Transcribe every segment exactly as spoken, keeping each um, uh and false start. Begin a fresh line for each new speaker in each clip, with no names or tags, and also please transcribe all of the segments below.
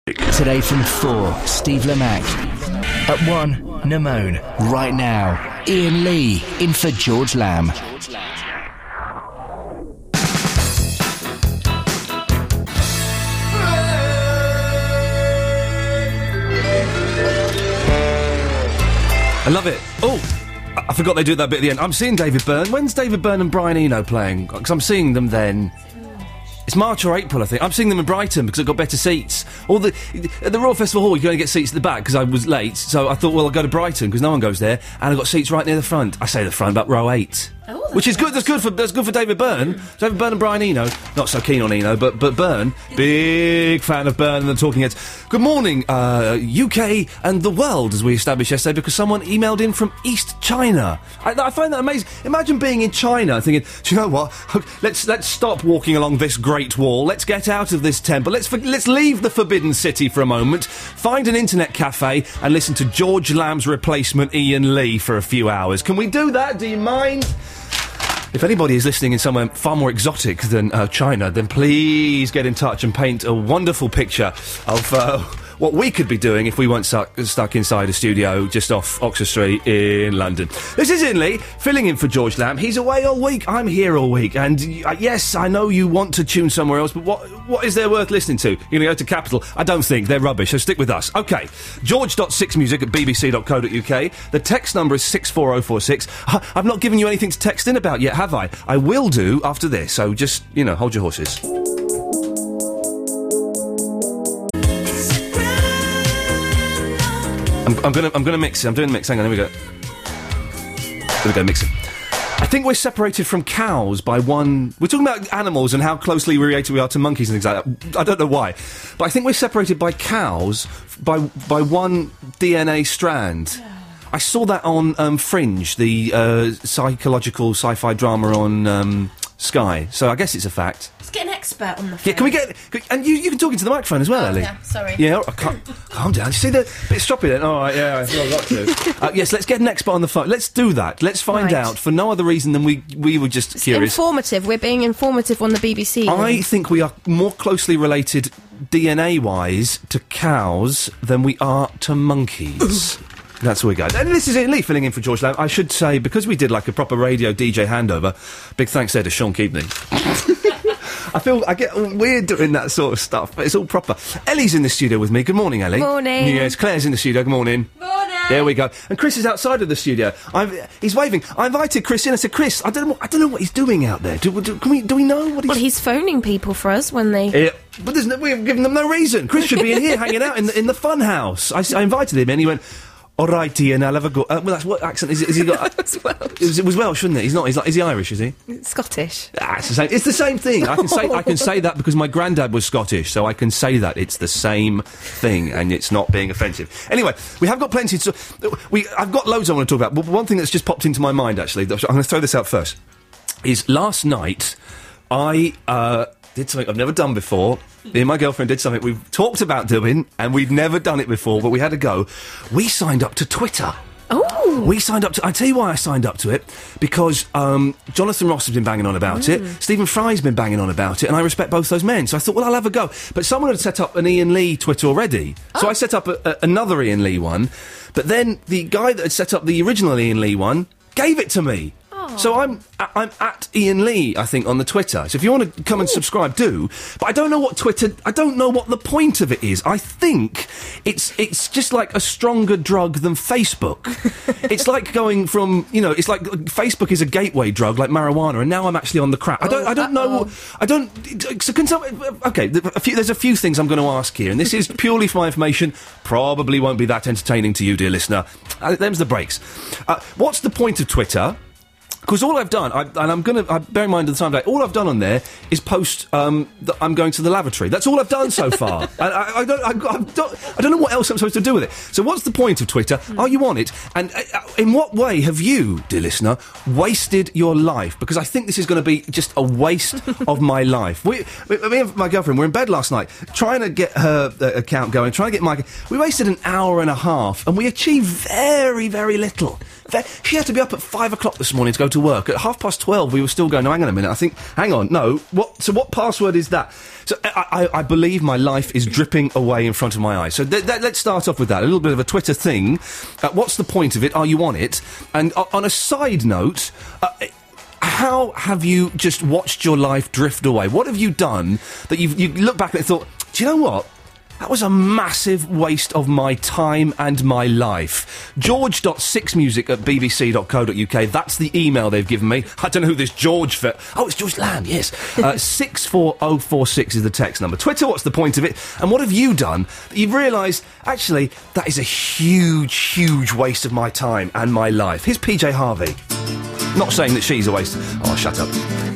Today from four, Steve Lamacq. At one, Namone. Right now, Ian Lee in for George Lamb.
I love it. Oh, I forgot they do that bit at the end. I'm seeing David Byrne. When's David Byrne and Brian Eno playing? Because I'm seeing them then. It's March or April, I think. I'm seeing them in Brighton because I've got better seats. All the at the Royal Festival Hall, you can only get seats at the back because I was late. So I thought, well, I'll go to Brighton because no one goes there, and I got seats right near the front. I say the front, about row eight. Oh, which is good. That's good for that's good for David Byrne. David Byrne and Brian Eno. Not so keen on Eno, but but Byrne, big fan of Byrne and the Talking Heads. Good morning, uh, U K and the world, as we established yesterday, because someone emailed in from East China. I, I find that amazing. Imagine being in China, thinking, do you know what? Let's let's stop walking along this Great Wall. Let's get out of this temple. Let's for, let's leave the Forbidden City for a moment. Find an internet cafe and listen to George Lamb's replacement, Ian Lee, for a few hours. Can we do that? Do you mind? If anybody is listening in somewhere far more exotic than uh, China, then please get in touch and paint a wonderful picture of uh, what we could be doing if we weren't stuck, stuck inside a studio just off Oxford Street in London. This is Ian Lee, filling in for George Lamb. He's away all week, I'm here all week, and uh, yes, I know you want to tune somewhere else, but what what is there worth listening to? You're going to go to Capital? I don't think. They're rubbish, so stick with us. OK, george dot six music at b b c dot co dot u k. The text number is six four oh four six. I've not given you anything to text in about yet, have I? I will do after this, so just, you know, hold your horses. I'm, I'm gonna, I'm gonna mix it. I'm doing the mix. Hang on, here we go. Here we go, mix it. I think we're separated from cows by one... We're talking about animals and how closely related we are to monkeys and things like that. I don't know why. But I think we're separated by cows by by one D N A strand. I saw that on um, Fringe, the uh, psychological sci-fi drama on um, Sky. So I guess it's a fact.
Let's get an expert on the phone.
Yeah, can we get... Can, and you, you can talk into the microphone as well,
oh,
Ellie.
Yeah, sorry.
Yeah, I can't, calm down. You see the bit stroppy then? All right, yeah, I've got to. Uh, yes, let's get an expert on the phone. Let's do that. Let's find
Right.
out, for no other reason than we we were just
It's
curious.
informative. We're being informative on the B B C.
I think we are more closely related D N A-wise to cows than we are to monkeys. That's where we go. And this is Ian Lee filling in for George Lamb. I should say, because we did like a proper radio D J handover, big thanks there to Sean Keaveney. I feel I get weird doing that sort of stuff, but it's all proper. Ellie's in the studio with me. Good morning, Ellie.
Morning.
Yes, Claire's in the studio. Good morning.
Morning.
There we go. And Chris is outside of the studio. I've, he's waving. I invited Chris in. I said, Chris, I don't know. I don't know what he's doing out there. Do, do, can we, do we know what he's?
Well, he's phoning people for us when they.
Yeah, but there's no, we've given them no reason. Chris should be in here hanging out in the in the fun house. I, I invited him, and he went, "All right, Ian, I'll have a go." Uh, well, that's what accent is? Has he got?
It was Welsh.
It was, it was Welsh, wasn't it? He's not. He's like. Is he Irish? Is he?
Scottish.
Ah, it's the same. It's the same thing. I can say. I can say that because my granddad was Scottish, so I can say that it's the same thing, and it's not being offensive. Anyway, we have got plenty to. We. I've got loads I want to talk about, but one thing that's just popped into my mind actually. I'm going to throw this out first. Is last night I uh, did something I've never done before. Me and my girlfriend did something we've talked about doing, and we'd never done it before, but we had a go. We signed up to Twitter.
Oh!
We signed up to... I'll tell you why I signed up to it. Because um, Jonathan Ross has been banging on about
Mm.
it. Stephen Fry's been banging on about it. And I respect both those men. So I thought, well, I'll have a go. But someone had set up an Ian Lee Twitter already. So I set up a, a, another Ian Lee one. But then the guy that had set up the original Ian Lee one gave it to me. So I'm I'm at Ian Lee, I think, on the Twitter. So if you want to come and subscribe, do. But I don't know what Twitter... I don't know what the point of it is. I think it's it's just like a stronger drug than Facebook. It's like going from, you know, it's like Facebook is a gateway drug like marijuana, and now I'm actually on the crack. I don't I don't know... I don't... So can some, OK, a few, there's a few things I'm going to ask here, and this is purely for my information. Probably won't be that entertaining to you, dear listener. Uh, them's the breaks. Uh, what's the point of Twitter? Because all I've done, I, and I'm going to, bear in mind at the time of day, all I've done on there is post um, that I'm going to the lavatory. That's all I've done so far. I, I, I, don't, I, I, don't, I don't know what else I'm supposed to do with it. So what's the point of Twitter? Mm. Are you on it? And uh, in what way have you, dear listener, wasted your life? Because I think this is going to be just a waste of my life. We, me and my girlfriend were in bed last night trying to get her uh, account going, trying to get my... We wasted an hour and a half, and we achieved very, very little. ve- she had to be up at five o'clock this morning to go to work. At half past twelve, we were still going, no, hang on a minute, I think, hang on, no, what, so what password is that? So I, I, I believe my life is dripping away in front of my eyes. So th- th- let's start off with that, a little bit of a Twitter thing. Uh, what's the point of it? Are you on it? And uh, on a side note, uh, how have you just watched your life drift away? What have you done that you've, you look back and thought, do you know what? That was a massive waste of my time and my life. George dot six music at b b c dot co dot u k. That's the email they've given me. I don't know who this George for. Oh, it's George Lamb, yes. Uh, six four oh four six is the text number. Twitter, what's the point of it? And what have you done that you've realised, actually, that is a huge, huge waste of my time and my life? Here's P J Harvey. Not saying that she's a waste. Oh, shut up.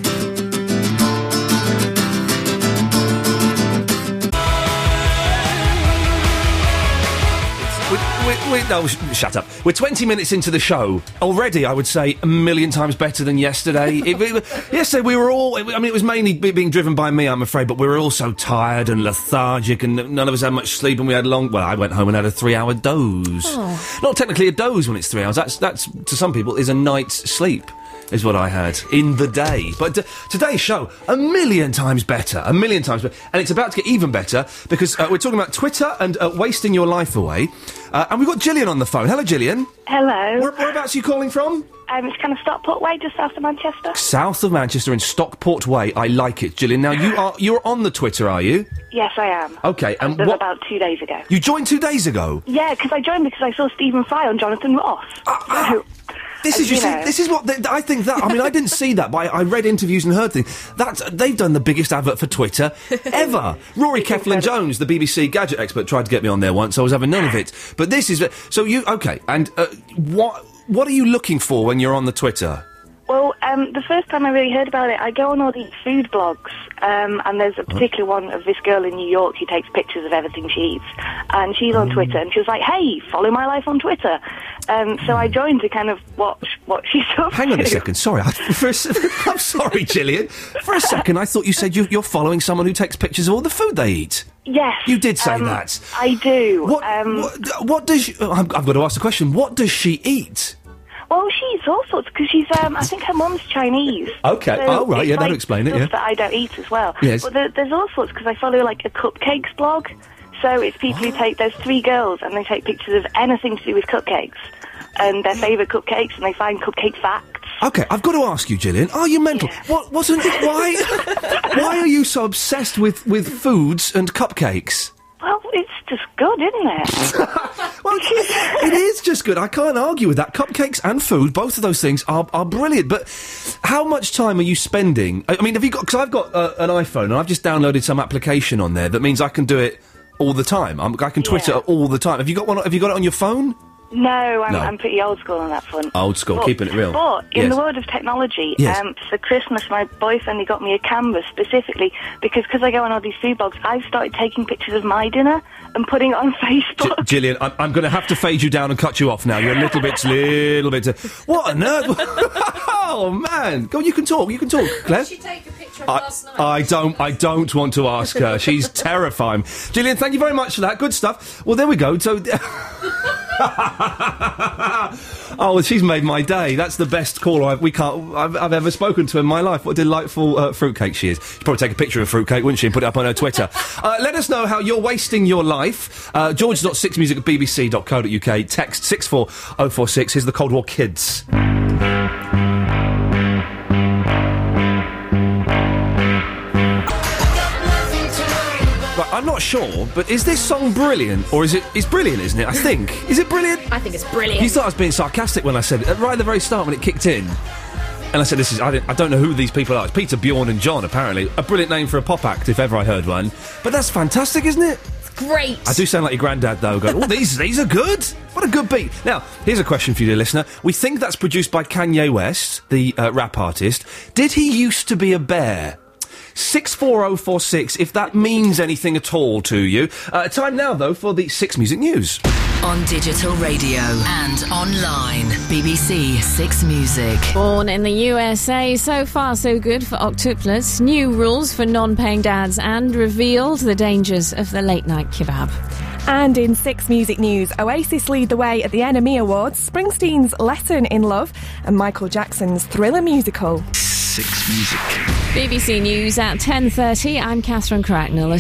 We're, we're, no, sh- shut up. We're twenty minutes into the show. Already, I would say, a million times better than yesterday. it, it, yesterday, we were all... I mean, it was mainly be- being driven by me, I'm afraid, but we were all so tired and lethargic and none of us had much sleep and we had long... Well, I went home and had a three-hour doze. Oh. Not technically a doze when it's three hours. That's, that's to some people, is a night's sleep. Is what I had in the day. But uh, today's show, a million times better. A million times better. And it's about to get even better because uh, we're talking about Twitter and uh, wasting your life away. Uh, and we've got Gillian on the phone. Hello, Gillian.
Hello.
Where, whereabouts are you calling from?
Um, it's kind of Stockport Way, just south of Manchester.
South of Manchester in Stockport Way. I like it, Gillian. Now, you are, you're on the Twitter, are you?
Yes, I am.
OK, and
um,
what...
about two days ago.
You joined two days ago?
Yeah, because I joined because I saw Stephen Fry on Jonathan Ross.
Uh, uh,
so,
this is, you, you see, this is what, they, I think that, I mean, I didn't see that, but I, I read interviews and heard things. That's, they've done the biggest advert for Twitter ever. Rory Keflin-Jones, the B B C gadget expert, tried to get me on there once, so I was having none of it. But this is, so you, OK, and uh, what... What are you looking for when you're on the Twitter?
Well, um, the first time I really heard about it, I go on all these food blogs, um, and there's a particular one of this girl in New York who takes pictures of everything she eats, and she's on Twitter, and she was like, hey, follow my life on Twitter. Um, so I joined to kind of watch what she's up
Hang on
to.
a second, sorry, I, for a, I'm sorry, Gillian. For a second, I thought you said you, you're following someone who takes pictures of all the food they eat.
Yes.
You did say
um,
that.
I do.
What,
um,
what, what does she... Oh, I've got to ask the question, what does she eat?
Well, she eats all sorts, because she's, um, I think her mum's Chinese.
OK,
so
oh, right,
it's
yeah,
like
that'll explain it,
stuff
yeah.
that I don't eat as well.
Yes.
But there, there's all sorts, because I follow, like, a cupcakes blog. So it's people who take, there's three girls, and they take pictures of anything to do with cupcakes, and their favourite cupcakes, and they find cupcake facts.
OK, I've got to ask you, Gillian, are you mental?
Yeah.
What, wasn't, why, why are you so obsessed with, with foods and cupcakes?
Well, it's just good, isn't it?
Well, it is just good. I can't argue with that. Cupcakes and food, both of those things are, are brilliant. But how much time are you spending? I, I mean, have you got... Because I've got uh, an iPhone and I've just downloaded some application on there that means I can do it all the time. I'm, I can Twitter
Yeah.
all the time. Have you got one? Have you got it on your phone?
No, I'm,
No.
I'm pretty old school on that front.
Old school,
But-
keeping it real.
But in
Yes.
the world of technology,
Yes.
um, for Christmas, my boyfriend he got me a canvas specifically because because I go on all these food blogs, I've started taking pictures of my dinner and putting it on Facebook.
G- Gillian, I'm, I'm going to have to fade you down and cut you off now. You're a little bit, little bit... Uh, what on earth? Oh, man. Go on, you can talk, you can talk, Claire.
Did she take a picture of
I,
last night?
I don't. I don't want to ask her. She's terrifying. Gillian, thank you very much for that. Good stuff. Well, there we go. So, oh, well, she's made my day. That's the best caller I've, we can't. I've, I've ever spoken to in my life. What a delightful uh, fruitcake she is. She'd probably take a picture of fruitcake, wouldn't she, and put it up on her Twitter. uh, let us know how you're wasting your life. Uh, George dot six music at b b c dot co dot u k. Text six four oh four six. Here's the Cold War Kids. Right, I'm not sure, but is this song brilliant, or is it? It's brilliant, isn't it? I think. Is it brilliant?
I think it's brilliant.
You thought I was being sarcastic when I said it, right at the very start when it kicked in. And I said, this is, I don't, I don't know who these people are. It's Peter, Bjorn and John, apparently. A brilliant name for a pop act, if ever I heard one. But that's fantastic, isn't it?
Great.
I do sound like your granddad, though, going, oh, these, these are good. What a good beat. Now, here's a question for you, dear listener. We think that's produced by Kanye West, the uh, rap artist. Did he used to be a bear? six four oh four six, if that means anything at all to you. Uh, time now, though, for the Six Music News.
On digital radio and online. B B C Six Music.
Born in the U S A, so far so good for octuplets. New rules for non-paying dads and revealed the dangers of the late-night kebab.
And in Six Music News, Oasis lead the way at the N M E Awards, Springsteen's Lesson in Love, and Michael Jackson's Thriller musical.
Six Music.
B B C News at ten thirty. I'm Catherine Cracknell.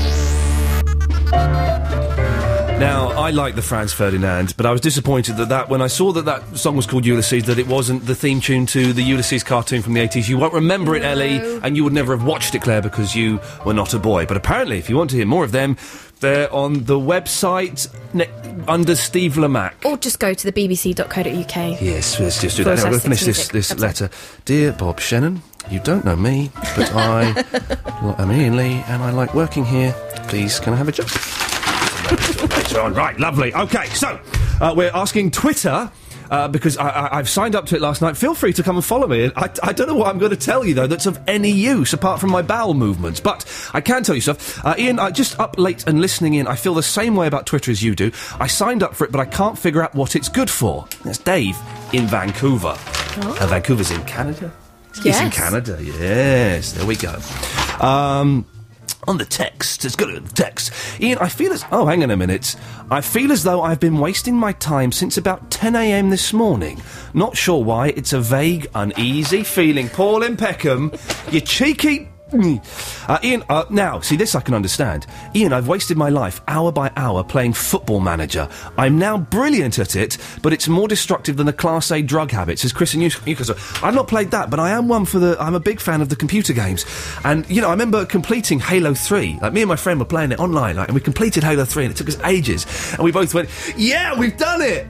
Now, I like the Franz Ferdinand, but I was disappointed that, that when I saw that that song was called Ulysses, that it wasn't the theme tune to the Ulysses cartoon from the eighties. You won't remember it, Ellie, and you would never have watched it, Claire, because you were not a boy. But apparently, if you want to hear more of them, they're on the website ne- under Steve Lamacq.
Or just go to the b b c dot co dot u k.
Yes, let's just do that. Now, I'm going to finish this, this letter. Dear Bob Shannon, you don't know me, but I am Ian Lee, and I like working here. Please, can I have a job? Later on. Right, lovely. OK, so, uh, we're asking Twitter... Uh, because I, I, I've signed up to it last night. Feel free to come and follow me. I, I don't know what I'm going to tell you, though, that's of any use, apart from my bowel movements. But I can tell you stuff. Uh, Ian, uh, just up late and listening in, I feel the same way about Twitter as you do. I signed up for it, but I can't figure out what it's good for. That's Dave in Vancouver. Oh. Uh, Vancouver's in Canada?
Yes.
It's in Canada, yes. There we go. Um... On the text, it's good at the text. Ian, I feel as... Oh, hang on a minute. I feel as though I've been wasting my time since about ten a m this morning. Not sure why. It's a vague, uneasy feeling. Paul in Peckham, you cheeky... Uh, Ian, uh, now, see, this I can understand. Ian, I've wasted my life, hour by hour, playing Football Manager. I'm now brilliant at it, but it's more destructive than the Class A drug habit, says Chris in Newcastle. I've not played that, but I am one for the... I'm a big fan of the computer games. And, you know, I remember completing Halo three. Like, me and my friend were playing it online, like, and we completed Halo three, and it took us ages. And we both went, yeah, we've done it!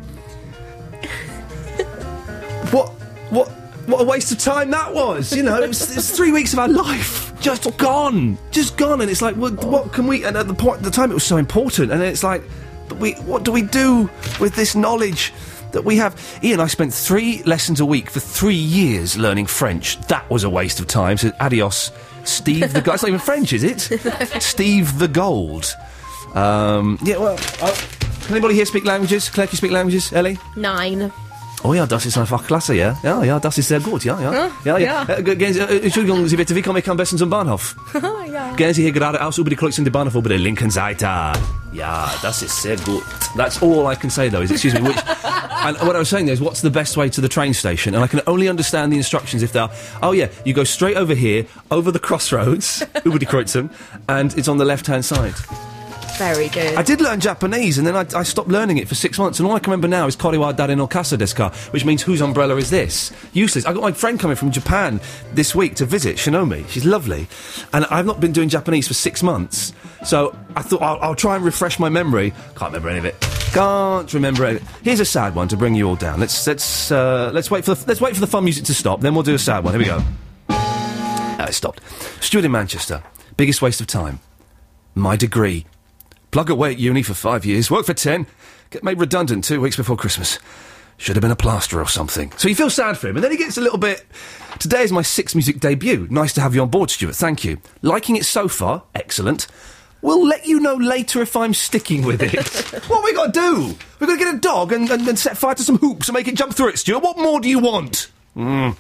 What... What... What a waste of time that was, you know. It was, it was three weeks of our life just gone, just gone, and it's like, what, what can we? And at the point, at the time, it was so important, and it's like, but we, what do we do with this knowledge that we have? Ian, I spent three lessons a week for three years learning French. That was a waste of time. So adios, Steve the Gold. It's not even French, is it? Steve the Gold. Um, yeah. Well, uh, can anybody here speak languages? Claire, can you speak languages? Ellie?
Nine.
Oh ja, das ist einfach klasse, ja. Ja, ja, das ist sehr gut, ja, ja. Ja, ja. ja. Äh, gehen Sie, äh, Entschuldigung, Sie bitte, wie komme ich am besten zum Bahnhof? Ja. Gehen Sie hier geradeaus über die Kreuzung der Bahnhof über der linken Seite. Ja, das ist sehr gut. That's all I can say, though, is, excuse me, which... And what I was saying there is, what's the best way to the train station? And I can only understand the instructions if they're, oh yeah, you go straight over here, over the crossroads, über die Kreuzung, and it's on the left-hand side.
Very good.
I did learn Japanese, and then I, I stopped learning it for six months, and all I can remember now is Koriwa Dare no Kasa desu ka, which means whose umbrella is this? Useless. I got my friend coming from Japan this week to visit, Shinomi. She's lovely. And I've not been doing Japanese for six months, so I thought I'll, I'll try and refresh my memory. Can't remember any of it. Can't remember it. Here's a sad one to bring you all down. Let's let's uh, let's wait for the, let's wait for the fun music to stop. Then we'll do a sad one. Here we go. Ah, it stopped. Stuart in Manchester. Biggest waste of time. My degree. Plug away at uni for five years, work for ten, get made redundant two weeks before Christmas. Should have been a plasterer or something. So you feel sad for him, and then he gets a little bit... Today is my Six Music debut. Nice to have you on board, Stuart, thank you. Liking it so far, excellent. We'll let you know later if I'm sticking with it. What have we got to do? We've got to get a dog and, and, and set fire to some hoops and make it jump through it, Stuart. What more do you want? Mm.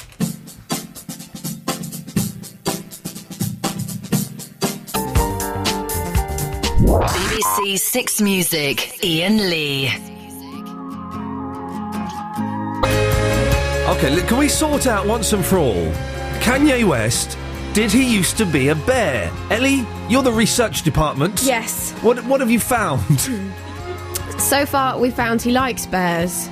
B B C Six Music, Ian Lee.
OK, can we sort out once and for all, Kanye West, did he used to be a bear? Ellie, you're the research department.
Yes.
What, what have you found?
So far, we found he likes bears.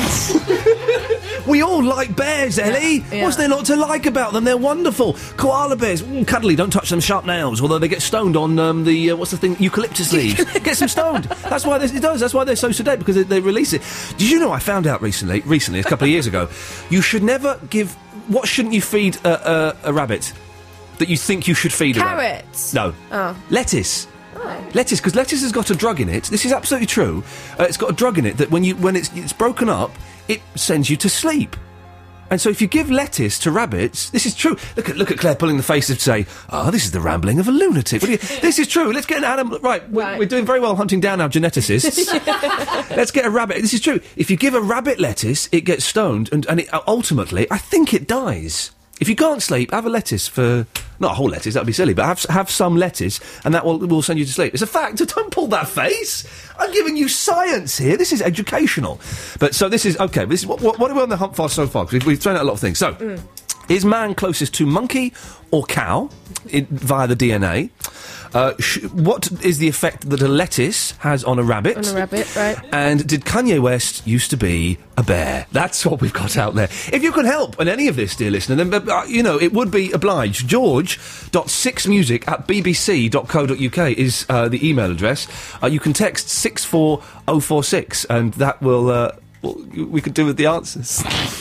We all like bears, Ellie.
Yeah, yeah.
What's there not to like about them? They're wonderful. Koala bears, mm, cuddly, don't touch them, sharp nails. Although they get stoned on um, the, uh, what's the thing, eucalyptus leaves. Gets them stoned. That's why it does, that's why they're so sedate, because they, they release it. Did you know, I found out recently, recently, a couple of years ago, you should never give, what shouldn't you feed a, a, a rabbit that you think you should feed a rabbit?
Carrots?
No.
Oh.
Lettuce.
Oh.
Lettuce, because lettuce has got a drug in it. This is absolutely true. Uh, it's got a drug in it that when you when it's it's broken up, it sends you to sleep. And so if you give lettuce to rabbits, this is true. Look at look at Claire pulling the face to say, oh, this is the rambling of a lunatic. What do you, this is true. Let's get an animal... Right, we're,
Right.
we're doing very well hunting down our geneticists. Let's get a rabbit. This is true. If you give a rabbit lettuce, it gets stoned, and, and it, uh, ultimately, I think it dies. If you can't sleep, have a lettuce for... Not a whole lettuce, that would be silly, but have have some lettuce, and that will, will send you to sleep. It's a fact. Don't pull that face. I'm giving you science here. This is educational. But, so this is... OK, this is, what, what, what are we on the hunt for so far? Because we've, we've thrown out a lot of things. So, mm. is man closest to monkey or cow in, via the D N A? Uh, sh- what is the effect that a lettuce has on a rabbit?
On a rabbit, right.
And did Kanye West used to be a bear? That's what we've got out there. If you can help on any of this, dear listener, then, uh, you know, it would be obliged. George dot six music at b b c dot co dot u k is uh, the email address. Uh, you can text six four oh four six, and that will... Uh, well, we could do with the answers.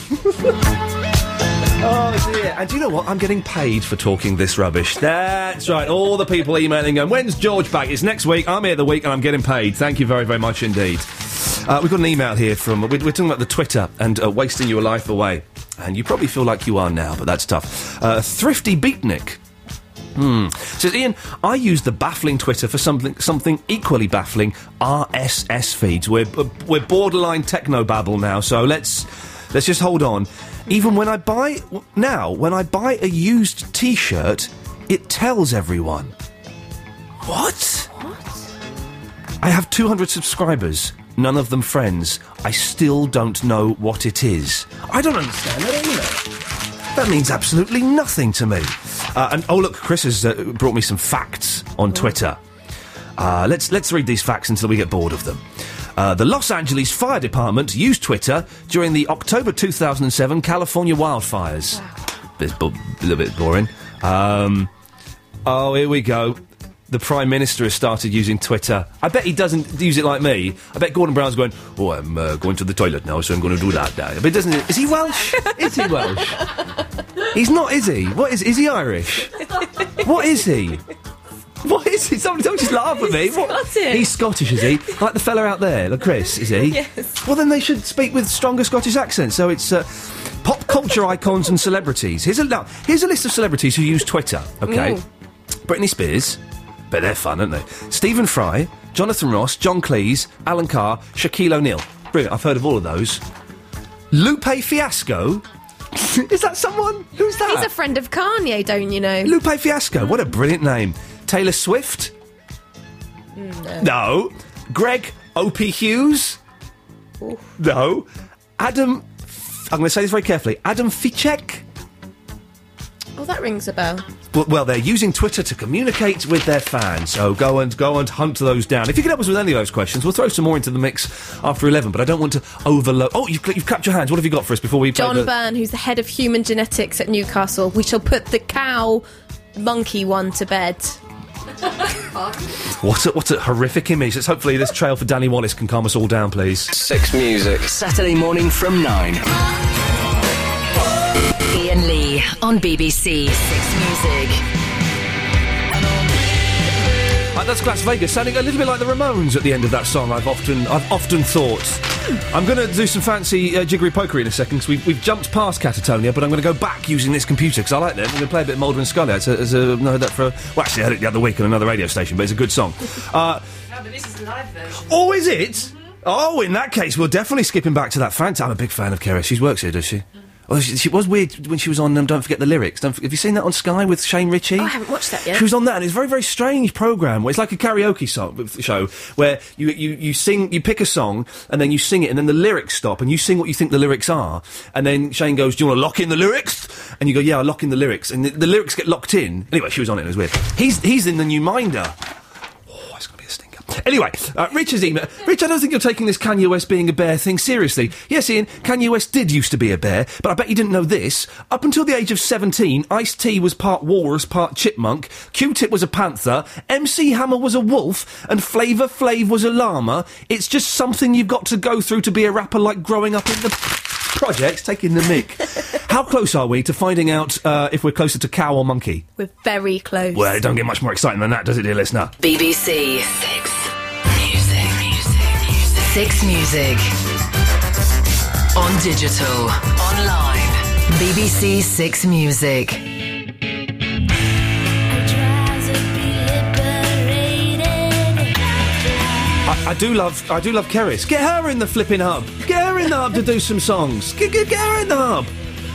Oh, dear. And do you know what? I'm getting paid for talking this rubbish. That's right. All the people emailing going, when's George back? It's next week. I'm here the week and I'm getting paid. Thank you very, very much indeed. Uh, we've got an email here from... We're, we're talking about the Twitter and uh, wasting your life away. And you probably feel like you are now, but that's tough. Uh, Thrifty Beatnik. Hmm. Says, Ian, I use the baffling Twitter for something something equally baffling, R S S feeds. We're, uh, we're borderline technobabble now, so let's let's just hold on. Even when I buy... Now, when I buy a used T-shirt, it tells everyone. What? What? I have two hundred subscribers, none of them friends. I still don't know what it is. I don't understand that either. That means absolutely nothing to me. Uh, and, oh, look, Chris has uh, brought me some facts on Twitter. Uh, let's, let's read these facts until we get bored of them. Uh, the Los Angeles Fire Department used Twitter during the October two thousand seven California wildfires. Wow. Bit, bo- a little bit boring. Um, oh, here we go. The Prime Minister has started using Twitter. I bet he doesn't use it like me. I bet Gordon Brown's going, oh, I'm uh, going to the toilet now, so I'm going to do that now. But doesn't it? Is he Welsh? Is he Welsh? He's not, is he? What is, is he Irish? What is he? What is he? Somebody don't just laugh at me. What?
Scottish.
He's Scottish, is he? Like the fella out there, like Chris, is he?
Yes.
Well, then they should speak with stronger Scottish accents. So it's uh, pop culture icons and celebrities. Here's a, no, here's a list of celebrities who use Twitter, OK?
Ooh.
Britney Spears. But they're fun, aren't they? Stephen Fry, Jonathan Ross, John Cleese, Alan Carr, Shaquille O'Neal. Brilliant, I've heard of all of those. Lupe Fiasco. Is that someone? Who's that?
He's a friend of Kanye, don't you know?
Lupe Fiasco, what a brilliant name. Taylor Swift?
No.
No. Greg O P Hughes?
Oof.
No. Adam... I'm going to say this very carefully. Adam Ficek?
Oh, that rings a bell.
Well, they're using Twitter to communicate with their fans, so go and go and hunt those down. If you can help us with any of those questions, we'll throw some more into the mix after eleven, but I don't want to overload... Oh, you've, you've clapped your hands. What have you got for us before we play
John
the...
Byrne, who's the head of human genetics at Newcastle. We shall put the cow monkey one to bed.
What a, what a horrific image. Let's hopefully this trail for Danny Wallace can calm us all down, please.
Six Music. Saturday morning from nine.
Ian Lee on B B C Six Music.
Uh, that's Las Vegas, sounding a little bit like the Ramones at the end of that song. I've often, I've often thought. I'm going to do some fancy uh, jiggery pokery in a second because we've, we've jumped past Catatonia, but I'm going to go back using this computer because I like that. I'm going to play a bit of Mulder and Scully. It's a, it's a, no, that for. Well, actually, I heard it the other week on another radio station, but it's a good song. Uh,
no, but this is a live version.
Oh, is it? Mm-hmm. Oh, in that case, we're definitely skipping back to that fantasy. I'm a big fan of Kara. She works here, does she? Mm. Oh, she, she was weird when she was on um, Don't Forget the Lyrics. Don't, have you seen that on Sky with Shane Ritchie?
Oh, I haven't watched that yet.
She was on that, and it's a very, very strange programme where it's like a karaoke song, show where you, you, you sing, you pick a song, and then you sing it, and then the lyrics stop, and you sing what you think the lyrics are, and then Shane goes, do you want to lock in the lyrics? And you go, yeah, I'll lock in the lyrics, and the, the lyrics get locked in. Anyway, she was on it, it was weird. He's, he's in the new Minder. Anyway, uh, Richard's email. Rich, I don't think you're taking this Kanye West being a bear thing seriously. Yes, Ian, Kanye West did used to be a bear, but I bet you didn't know this. Up until the age of seventeen, Ice-T was part walrus, part chipmunk, Q-Tip was a panther, M C Hammer was a wolf, and Flavor Flav was a llama. It's just something you've got to go through to be a rapper, like growing up in the projects, taking the mick. How close are we to finding out uh, if we're closer to cow or monkey?
We're very close.
Well, it don't get much more exciting than that, does it, dear listener?
B B C Six Music. Music. Music. Six Music. On digital. Online. B B C Six Music.
I, I do love, I do love Keris. Get her in the flipping hub. Get her in the hub to do some songs. Get, get, get her in the hub.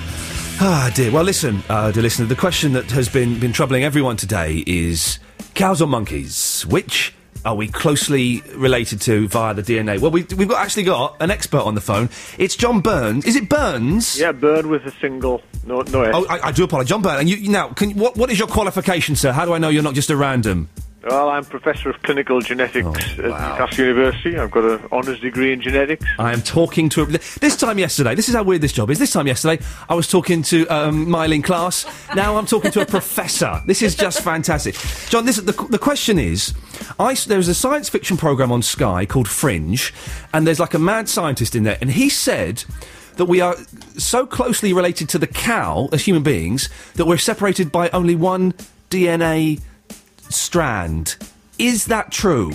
Ah, dear. Well, listen, uh, dear listener, the question that has been, been troubling everyone today is cows or monkeys? Which are we closely related to via the D N A? Well, we, we've got, actually got an expert on the phone. It's John Burns. Is it Burns?
Yeah, Burn with a single, no, no S.
Oh, I, I do apologise. John Burns. And you, you now, can, what, what is your qualification, sir? How do I know you're not just a random?
Well, I'm Professor of Clinical Genetics
Oh,
at
wow.
Newcastle University. I've got an honours degree in genetics.
I am talking to... A, this time yesterday, this is how weird this job is, this time yesterday, I was talking to um, Miley in class, now I'm talking to a professor. This is just fantastic. John, this, the, the question is, I, there was a science fiction programme on Sky called Fringe, and there's like a mad scientist in there, and he said that we are so closely related to the cow as human beings that we're separated by only one D N A strand. Is that true?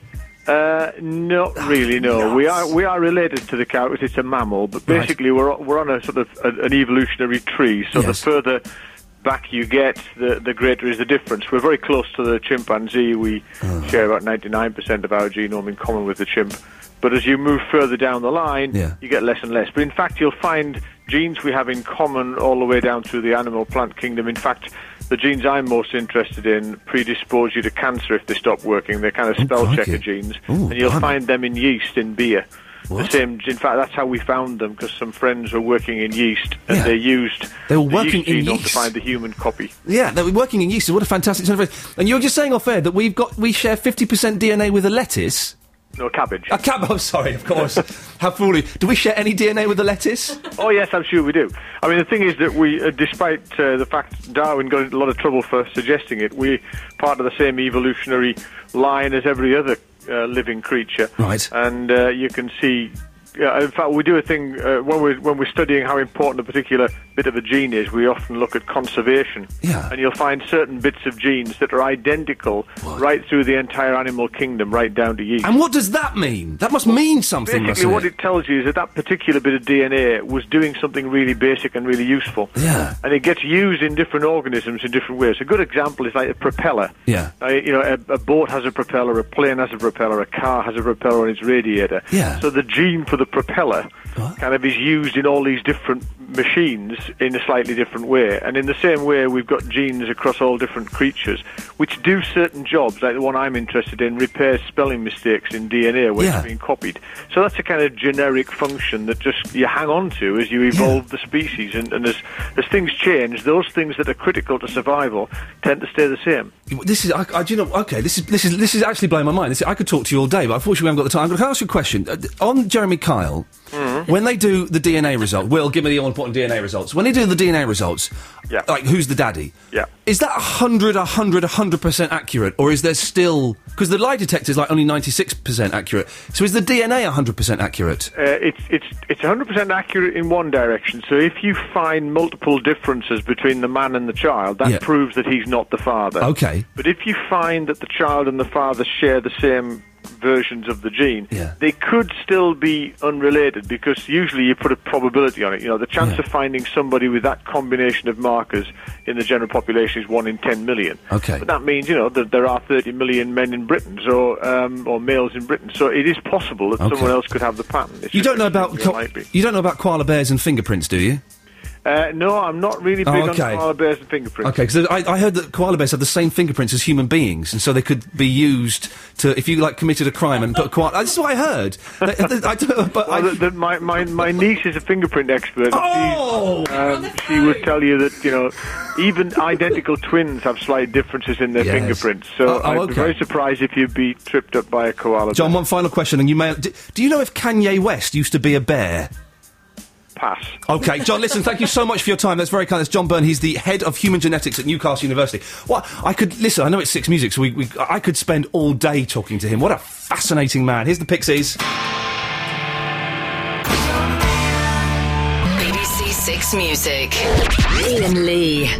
Uh, not really, no.
nuts.
We are we are related to the cow because it's a mammal, but basically we're we're on a sort of a, an evolutionary tree. So
Yes.
the further back you get, the the greater is the difference. We're very close to the chimpanzee. We
Oh.
share about ninety-nine percent of our genome in common with the chimp. But as you move further down the line,
Yeah.
you get less and less. But in fact, you'll find genes we have in common all the way down through the animal plant kingdom. In fact, the genes I'm most interested in predispose you to cancer if they stop working. They're kind of spell
crikey.
checker genes.
Ooh,
and you'll
blimey.
find them in yeast, in beer.
What?
The same, in fact, that's how we found them, because some friends were working in yeast, and
Yeah.
they used
They were
the
working
yeast
in
genome
yeast?
to find the human copy.
Yeah, that we're working in yeast. What a fantastic turn of phrase. And you were just saying off air that we've got we share fifty percent D N A with a lettuce.
No, cabbage.
A cab. Oh, sorry, of course. How foolish. Do we share any D N A with the lettuce?
Oh, yes, I'm sure we do. I mean, the thing is that we, uh, despite uh, the fact Darwin got into a lot of trouble for suggesting it, we're part of the same evolutionary line as every other uh, living creature.
Right.
And uh, you can see... Yeah, in fact, we do a thing uh, when we're when we're studying how important a particular bit of a gene is. We often look at conservation,
Yeah.
and you'll find certain bits of genes that are identical right through the entire animal kingdom, right down to yeast.
And what does that mean? That must mean something,
Basically,
mustn't
what it tells you is that that particular bit of D N A was doing something really basic and really useful.
Yeah.
And it gets used in different organisms in different ways. A good example is like a propeller.
Yeah.
Uh, you know, a, a boat has a propeller, a plane has a propeller, a car has a propeller on its radiator.
Yeah.
So the gene for the propeller
What?
kind of is used in all these different machines in a slightly different way. And in the same way, we've got genes across all different creatures which do certain jobs, like the one I'm interested in, repairs spelling mistakes in D N A when
Yeah.
it's being copied. So that's a kind of generic function that just you hang on to as you evolve the species. And, and as, as things change, those things that are critical to survival tend to stay the same.
This is, I, I, do you know, okay, this is this is this is actually blowing my mind. This, I could talk to you all day, but unfortunately we haven't got the time. I'm going to ask you a question. Uh, on Jeremy Kyle,
Mm-hmm.
when they do the D N A result, Will, give me the all-important D N A results. When they do the D N A results,
Yeah.
like, who's the daddy?
Yeah.
Is that one hundred, one hundred, one hundred percent accurate, or is there still... Because the lie detector is like only ninety-six percent accurate. So is the D N A one hundred percent accurate?
Uh, it's it's it's one hundred percent accurate in one direction. So if you find multiple differences between the man and the child, that
Yeah.
proves that he's not the father.
Okay.
But if you find that the child and the father share the same versions of the gene,
Yeah.
they could still be unrelated, because usually you put a probability on it. You know, the chance
Yeah.
of finding somebody with that combination of markers in the general population is one in ten million.
Okay.
But that means, you know, that there are thirty million men in Britain, so um, or males in Britain. So it is possible that
Okay.
someone else could have the pattern. It's
You
just
don't know about
extremely
ko-
unlikely.
you don't know about koala bears and fingerprints, do you?
Uh, no, I'm not really big
Oh, okay.
on koala bears and fingerprints.
Okay, because I, I heard that koala bears have the same fingerprints as human beings, and so they could be used to, if you like committed a crime and put a koala. This is what I heard. They- they- I don't know, but
Well,
I,
the, the, my, my, my niece is a fingerprint expert.
Oh!
She, um, she would tell you that, you know, even identical twins have slight differences in their
Yes.
fingerprints. So
Oh, oh,
I'd
okay.
be very surprised if you'd be tripped up by a koala
John,
bear.
one final question, and you may. Do, do you know if Kanye West used to be a bear?
Pass.
Okay, John, listen, thank you so much for your time. That's very kind. That's John Byrne. He's the head of human genetics at Newcastle University. What I could listen. I know it's Six Music, so we, we I could spend all day talking to him. What a fascinating man. Here's the Pixies.
B B C Six Music. Ian Lee.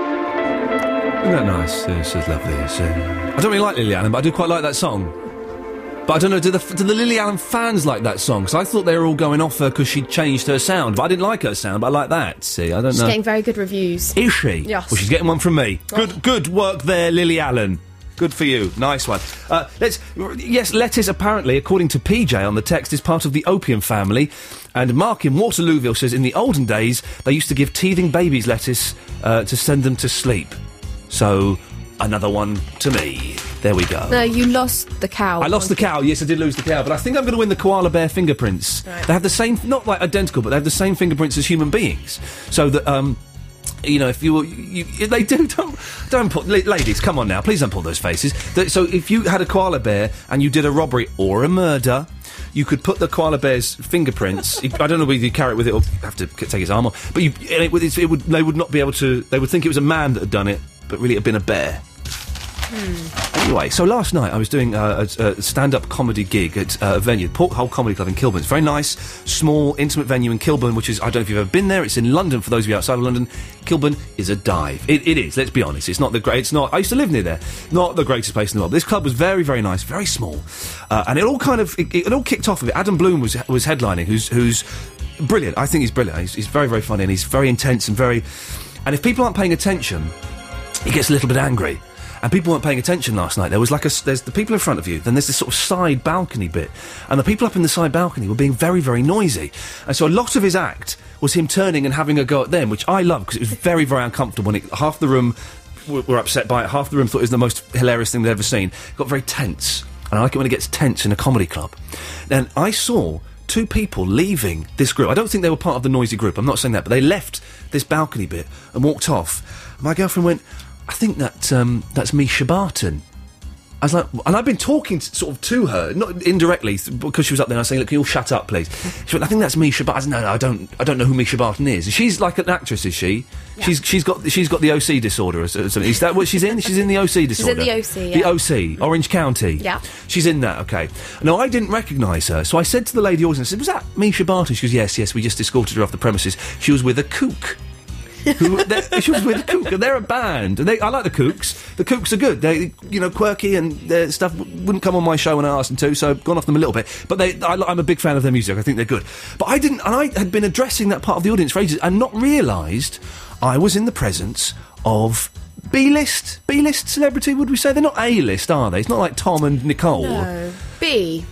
Isn't that nice? Uh, It's just lovely. It's, uh, I don't really like Lily Allen, but I do quite like that song. But I don't know, do the, do the Lily Allen fans like that song? Because I thought they were all going off her because she changed her sound. But I didn't like her sound, but I like that. See, I don't
She's
know.
getting very good reviews.
Is she?
Yes.
Well, she's getting one from me.
Oh.
Good good work there, Lily Allen. Good for you. Nice one. Uh, let's... Yes, lettuce, apparently, according to P J on the text, is part of the opium family. And Mark in Waterlooville says, in the olden days, they used to give teething babies lettuce uh, to send them to sleep. So, another one to me. There we go.
No, you lost the cow.
I lost the cow, yes, I did lose the cow, but I think I'm going to win the koala bear fingerprints.
Right.
They have the same, not like identical, but they have the same fingerprints as human beings. So that, um... You know, if you were, you, you, they do, don't, don't put, la- ladies, come on now, please don't pull those faces. The, so if you had a koala bear and you did a robbery or a murder, you could put the koala bear's fingerprints, I don't know whether you carry it with it or have to take his arm off, but you, it, would- it would, they would not be able to, they would think it was a man that had done it, but really it had been a bear. Hmm. Anyway, so last night I was doing uh, a, a stand-up comedy gig at uh, a venue, Porthole Comedy Club in Kilburn. It's a very nice, small, intimate venue in Kilburn, which is, I don't know if you've ever been there, it's in London, for those of you outside of London. Kilburn is a dive. It, it is, let's be honest. It's not the great, it's not, I used to live near there. Not the greatest place in the world. This club was very, very nice, very small. Uh, and it all kind of, it, it all kicked off with it. Adam Bloom was was headlining, who's who's brilliant. I think he's brilliant. He's, he's very, very funny and he's very intense and very... And if people aren't paying attention, he gets a little bit angry. And people weren't paying attention last night. There was like a... There's the people in front of you, then there's this sort of side balcony bit. And the people up in the side balcony were being very, very noisy. And so a lot of his act was him turning and having a go at them, which I loved, because it was very, very uncomfortable. And it, half the room were, were upset by it, half the room thought it was the most hilarious thing they'd ever seen. It got very tense. And I like it when it gets tense in a comedy club. And I saw two people leaving this group. I don't think they were part of the noisy group, I'm not saying that, but they left this balcony bit and walked off. My girlfriend went... I think that um, that's Misha Barton. I was like, and I've been talking to, sort of to her, not indirectly, th- because she was up there. And I was saying, "Look, can you all shut up, please?" She went, "I think that's Misha Barton." I said, "No, no, I don't, I don't know who Misha Barton is." She's like an actress, is she? Yeah. She's she's got she's got the O C disorder or something. Is that what she's in? She's in the O C disorder.
She's in the O C. Yeah.
The O C, Orange County.
Yeah.
She's in that. Okay. No, I didn't recognise her, so I said to the lady audience, I said, "Was that Misha Barton?" She goes, "Yes, yes. We just escorted her off the premises. She was with a kook." who, she was with the Kook, and they're a band. And they, I like the Kooks. The Kooks are good. They, you know, quirky, and their stuff w- wouldn't come on my show when I asked them to, so I've gone off them a little bit. But they, I, I'm a big fan of their music. I think they're good. But I didn't, and I had been addressing that part of the audience for ages and not realised I was in the presence of B-list, B-list celebrity, would we say? They're not A-list, are they? It's not like Tom and Nicole.
No. B.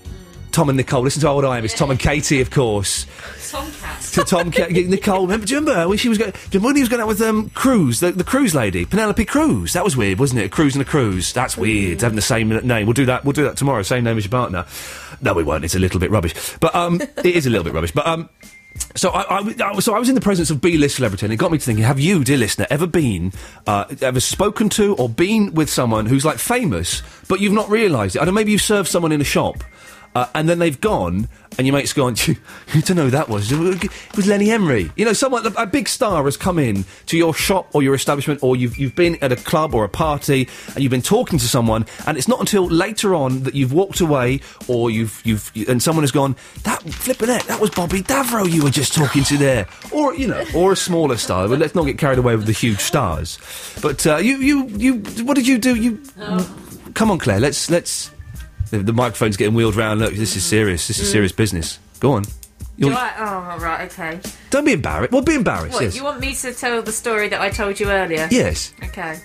Tom and Nicole. Listen to how old I am. It's Tom and Katie, of course.
Tomcat.
To Tom, K- Nicole. Remember, do you remember when she was going? Do you remember when he was going out with um, Cruz, the, the Cruz lady, Penelope Cruz? That was weird, wasn't it? A Cruz and a Cruz. That's weird. Having the same name. We'll do that. We'll do that tomorrow. Same name as your partner. No, we won't. It's a little bit rubbish. But um, it is a little bit rubbish. But um. So I, I, I, so I was in the presence of B-list celebrity, and it got me to thinking, have you, dear listener, ever been, uh, ever spoken to or been with someone who's, like, famous, but you've not realised it? I don't know, maybe you served someone in a shop, uh, and then they've gone, and your mate's gone, you don't know who that was. It was Lenny Emery. You know, someone, a big star has come in to your shop or your establishment, or you've, you've been at a club or a party, and you've been talking to someone, and it's not until later on that you've walked away, or you've, you've, you, and someone has gone, that flippin' heck, that was Bobby Davro you were just talking to there. Or, you know, or a smaller star, but let's not get carried away with the huge stars. But, uh, you, you, you, what did you do? You, oh. Come on, Claire, let's, let's, the, the microphone's getting wheeled round. Look, this is serious. This is mm. serious business. Go on.
Do I? Oh, right, okay.
Don't be embarrassed. Well, be embarrassed,
What,
yes.
you want me to tell the story that I told you earlier?
Yes.
Okay.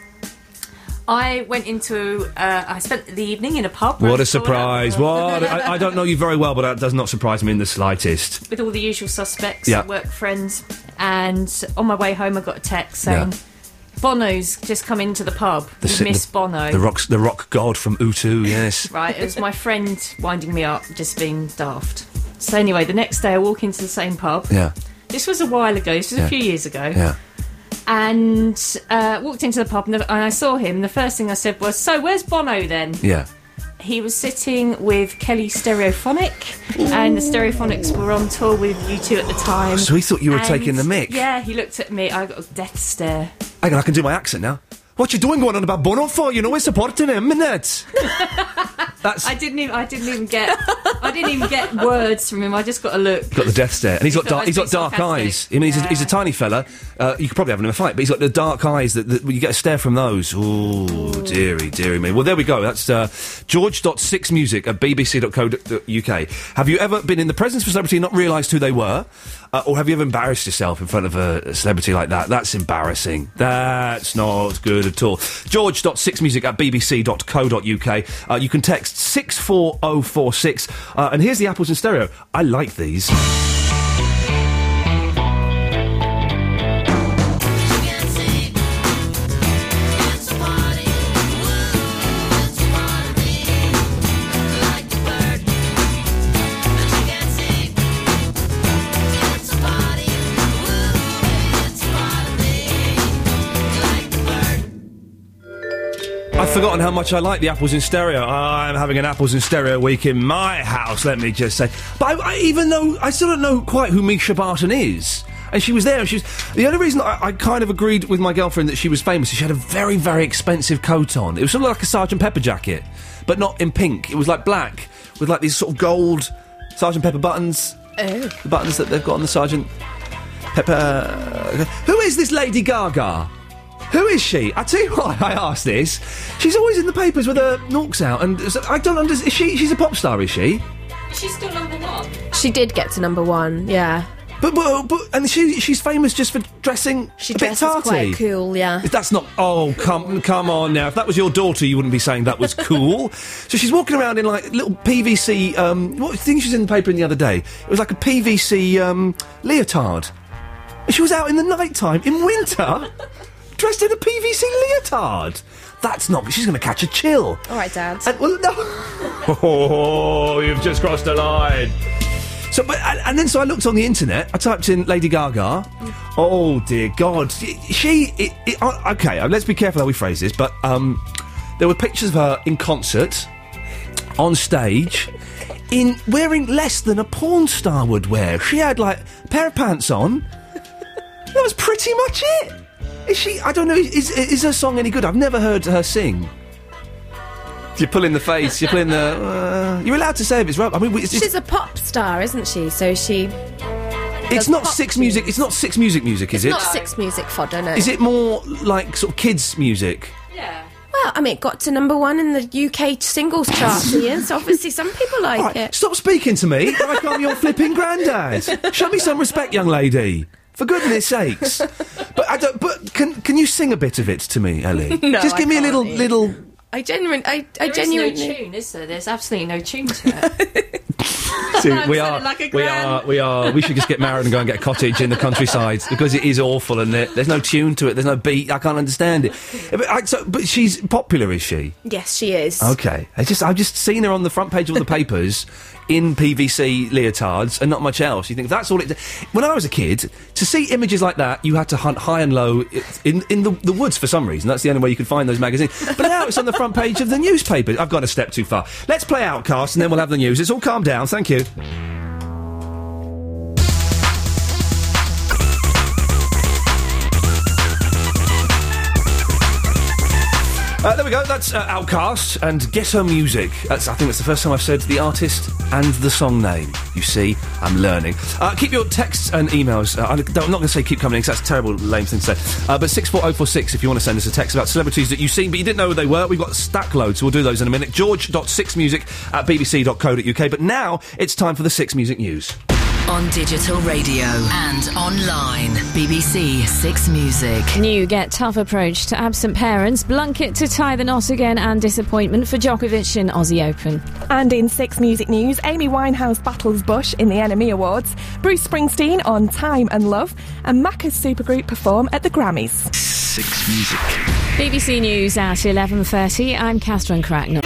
I went into... Uh, I spent the evening in a pub.
What a surprise. What? I, I don't know you very well, but that does not surprise me in the slightest.
With all the usual suspects,
yeah.
work friends. And on my way home, I got a text saying...
Yeah.
Bono's just come into the pub.
The,
si- Miss
the,
Bono.
The rock, the rock god from U two, yes.
Right, it was my friend winding me up, just being daft. So anyway, the next day I walk into the same pub.
Yeah.
This was a while ago, this was
yeah.
a few years ago.
Yeah.
And uh, walked into the pub and, the, and I saw him. The first thing I said was, so where's Bono then?
Yeah.
He was sitting with Kelly Stereophonic, and the Stereophonics were on tour with U two at the time.
So he thought you were
and
taking the mick?
Yeah, he looked at me, I got a death stare.
Hang on, I can do my accent now. What you doing going on about Bono for? You know we're supporting him, innit? That's
I didn't even. I didn't even get. I didn't even get words from him. I just got a look.
got the death stare, and he's got
Thought
dark.
I'd
He's
be
got dark
sarcastic.
eyes. I mean, he's, a, he's a
Yeah.
tiny fella. Uh, you could probably have him in a fight, but he's got the dark eyes that, that you get a stare from those. Ooh, dearie, dearie me. Well, there we go. That's uh, George dot six music at b b c dot co dot u k. Have you ever been in the presence of a celebrity and not realised who they were? Uh, or have you ever embarrassed yourself in front of a, a celebrity like that? That's embarrassing. That's not good at all. George dot six music at b b c dot co dot u k. Uh, you can text six four oh four six. Uh, and here's the Apples in Stereo. I like these. I've forgotten how much I like the Apples in Stereo. I'm having an Apples in Stereo week in my house, let me just say. But I, I, even though I still don't know quite who Misha Barton is, and she was there, and she was... The only reason I, I kind of agreed with my girlfriend that she was famous is she had a very, very expensive coat on. It was sort of like a Sergeant Pepper jacket, but not in pink. It was like black, with like these sort of gold Sergeant Pepper buttons.
Oh.
The buttons that they've got on the Sergeant Pepper... Uh, who is this Lady Gaga? Who is she? I tell you why I asked this. She's always in the papers with her norks out, and so I don't understand. Is she? She's a pop star, is she?
She's still number one.
She did get to number one, yeah.
But but, but and she she's famous just for dressing
She
a bit
dresses
tarty.
quite cool, yeah.
That's not. Oh, come come on now. If that was your daughter, you wouldn't be saying that was cool. So she's walking around in like little P V C. Um, what thing she was in the paper in the other day? It was like a P V C um, leotard. And she was out in the night time in winter. Dressed in a P V C leotard. That's not... She's going to catch a chill.
All right, Dad.
And, well, no... Oh, you've just crossed a line. So, but, and, and then so I looked on the internet. I typed in Lady Gaga. Oh, dear God. She... It, it, uh, OK, uh, let's be careful how we phrase this, but um, there were pictures of her in concert, on stage, in wearing less than a porn star would wear. She had, like, a pair of pants on. That was pretty much it. Is she... I don't know, is, is her song any good? I've never heard her sing. You're pulling the face, you're pulling the... Uh, you're allowed to say if it's right. I mean, it's, it's,
She's a pop star, isn't she? So she...
it's
does
not
pop
six music, it's not six music music, is
It's
it?
not six music fodder, no.
Is it more like sort of kids' music?
Yeah.
Well, I mean, it got to number one in the U K singles chart, Ian, so obviously some people like
Right,
it.
stop speaking to me like I'm your flipping granddad. Show me some respect, young lady. For goodness sakes. But I don't... But can can you sing a bit of it to me, Ellie?
No,
Just give
I
me a little...
can't, Ian.
little...
I genuinely... I, I
There
genuinely...
is no tune, is there? There's absolutely no tune to it.
See,
I'm
we
sounding
are,
like a
we
gran.
are, we are, we should just get married and go and get a cottage in the countryside because it is awful and there, there's no tune to it, there's no beat, I can't understand it. But, I, so, but she's popular, is she?
Yes, she is.
Okay. I just, I've just seen her on the front page of all the papers in P V C leotards and not much else. You think that's all it... When I was a kid, to see images like that, you had to hunt high and low in, in the, the woods for some reason. That's the only way you could find those magazines. But now it's on the front page of the newspaper. I've gone a step too far. Let's play Outcast and then we'll have the news. It's all calmed down. Thank you. Uh, there we go, that's uh, Outcast and Get Her Music. That's, I think that's the first time I've said the artist and the song name. You see, I'm learning. Uh, keep your texts and emails. Uh, I don't, I'm not going to say keep coming in because that's a terrible, lame thing to say. Uh, but six four oh four six if you want to send us a text about celebrities that you've seen but you didn't know who they were. We've got stack loads, so we'll do those in a minute. George dot six music at b b c dot co dot u k. But now it's time for the Six Music News.
On digital radio and online. B B C Six Music.
New Get Tough approach to absent parents. Blunkett to tie the knot again and disappointment for Djokovic in Aussie Open.
And in Six Music News, Amy Winehouse battles Bush in the N M E Awards, Bruce Springsteen on Time and Love, and Macca's supergroup perform at the Grammys.
Six Music.
B B C News at eleven thirty. I'm Catherine Cracknell.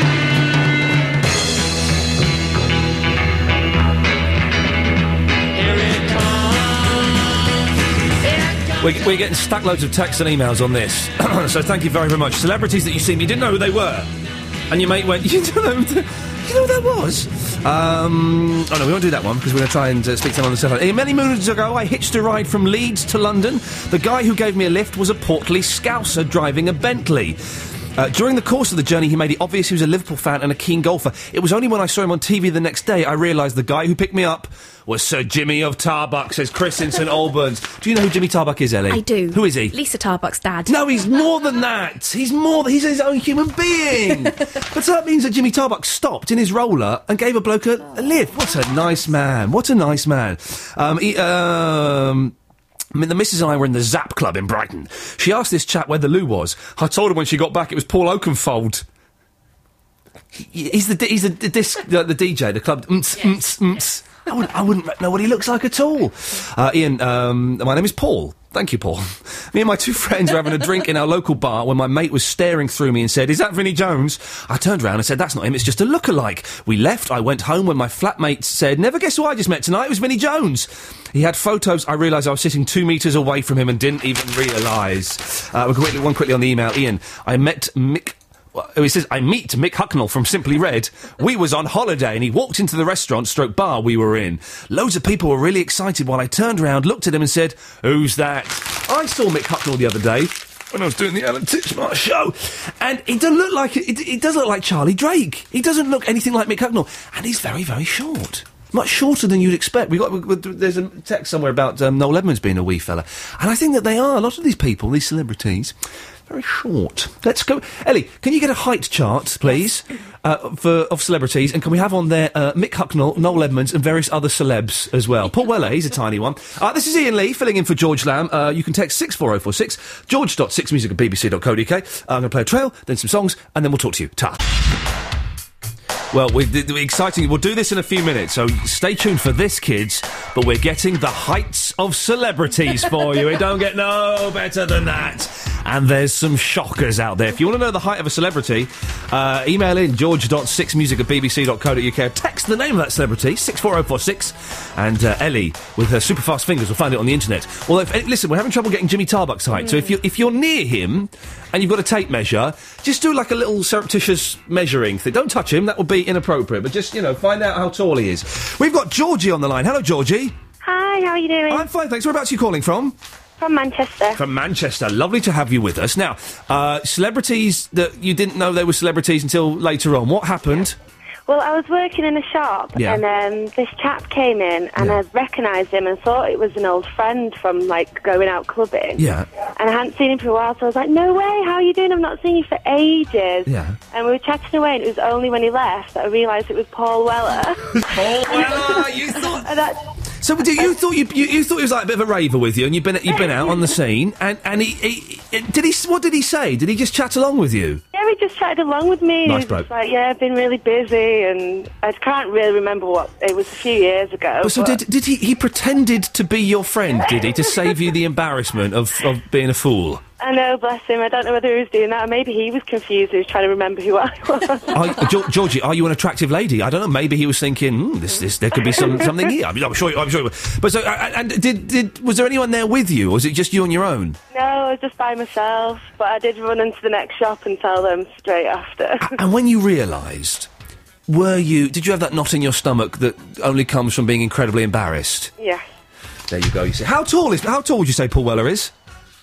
We're, we're getting stack loads of texts and emails on this, so thank you very, very much. Celebrities that you've seen, you didn't know who they were, and your mate went, you don't know who, the, you know who that was? Um, oh no, we won't do that one, because we're going to try and uh, speak to them on the telephone. Uh, many moons ago, I hitched a ride from Leeds to London. The guy who gave me a lift was a portly Scouser driving a Bentley. Uh, during the course of the journey, he made it obvious he was a Liverpool fan and a keen golfer. It was only when I saw him on T V the next day I realised the guy who picked me up was Sir Jimmy of Tarbuck, says Chris in St Albans. Do you know who Jimmy Tarbuck is, Ellie?
I do.
Who is he?
Lisa Tarbuck's dad.
No, he's more than that. He's more. He's his own human being. But so that means that Jimmy Tarbuck stopped in his roller and gave a bloke a, a lift. What a nice man. What a nice man. Um, he, um... I mean, the missus and I were in the Zap Club in Brighton. She asked this chap where the loo was. I told her when she got back it was Paul Oakenfold. He, he's the he's the, the disc the, the D J, the club. Mts, mts, mts. I wouldn't, I wouldn't know what he looks like at all. Uh, Ian, um, my name is Paul. Thank you, Paul. Me and my two friends were having a drink in our local bar when my mate was staring through me and said, "Is that Vinnie Jones?" I turned around and said, "That's not him, it's just a lookalike." We left, I went home when my flatmate said, "Never guess who I just met tonight, it was Vinnie Jones." He had photos, I realised I was sitting two metres away from him and didn't even realise. Uh, quickly, one quickly on the email. Ian, I met Mick... Oh, he says, I meet Mick Hucknall from Simply Red. We was on holiday and he walked into the restaurant stroke bar we were in. Loads of people were really excited while I turned around, looked at him and said, "Who's that?" I saw Mick Hucknall the other day when I was doing the Alan Titchmarsh show, and he doesn't look like it, it does look like Charlie Drake. He doesn't look anything like Mick Hucknall, and he's very, very short. Much shorter than you'd expect. We got we, we, there's a text somewhere about um, Noel Edmonds being a wee fella, and I think that they are. A lot of these people, these celebrities, very short. Let's go, Ellie. Can you get a height chart, please, uh, for of celebrities, and can we have on there uh, Mick Hucknall, Noel Edmonds, and various other celebs as well? Paul Weller, he's a tiny one. Uh, this is Ian Lee filling in for George Lamb. Uh, you can text six four oh four six george dot six music at b b c dot co dot u k. Uh, I'm going to play a trail, then some songs, and then we'll talk to you. Ta. Well, we're, we're exciting. We'll do this in a few minutes, so stay tuned for this, kids. But we're getting the heights of celebrities for you. It don't get no better than that. And there's some shockers out there. If you want to know the height of a celebrity, uh, email in george dot six music at b b c dot co dot u k. Text the name of that celebrity, six four oh four six, and uh, Ellie, with her super fast fingers, will find it on the internet. Although, if, listen, we're having trouble getting Jimmy Tarbuck's height, mm. so if, you, if you're near him and you've got a tape measure, just do like a little surreptitious measuring thing. Don't touch him, that would be inappropriate, but just, you know, find out how tall he is. We've got Georgie on the line. Hello, Georgie.
Hi, how are you doing?
I'm fine, thanks. Whereabouts are you calling from?
From Manchester.
From Manchester. Lovely to have you with us. Now, uh, celebrities that you didn't know they were celebrities until later on. What happened?
Well, I was working in a shop,
Yeah.
and um, this chap came in, and
Yeah.
I recognised him and thought it was an old friend from, like, going out clubbing.
Yeah.
And I hadn't seen him for a while, so I was like, "No way, how are you doing? I've not seen you for ages."
Yeah.
And we were chatting away, and it was only when he left that I realised it was Paul Weller.
Paul Weller, you thought...
And that,
So do you thought you, you you thought he was like a bit of a raver with you, and you've been you've been out on the scene, and and he, he, he did he what did he say? Did he just chat along with you?
yeah, he just chatted along with me.
Nice
He was
bloke.
just like, "Yeah, I've been really busy," and I can't really remember what, it was a few years ago.
But so
but-
did did he he pretended to be your friend? Did he to save you the embarrassment of of being a fool?
I know, bless him. I don't know whether he was doing that, or maybe he was confused. He was trying to remember who I was.
Are, Geor- Georgie, are you an attractive lady? I don't know. Maybe he was thinking, hmm, this, this, there could be some something here. I mean, I'm sure. I'm sure. But so, uh, and did, did was there anyone there with you, or was it just you on your own?
No, I was just by myself, but I did run into the next shop and tell them straight after.
And when you realised, were you? Did you have that knot in your stomach that only comes from being incredibly embarrassed?
Yes.
There you go. You see, how tall is? How tall would you say Paul Weller is?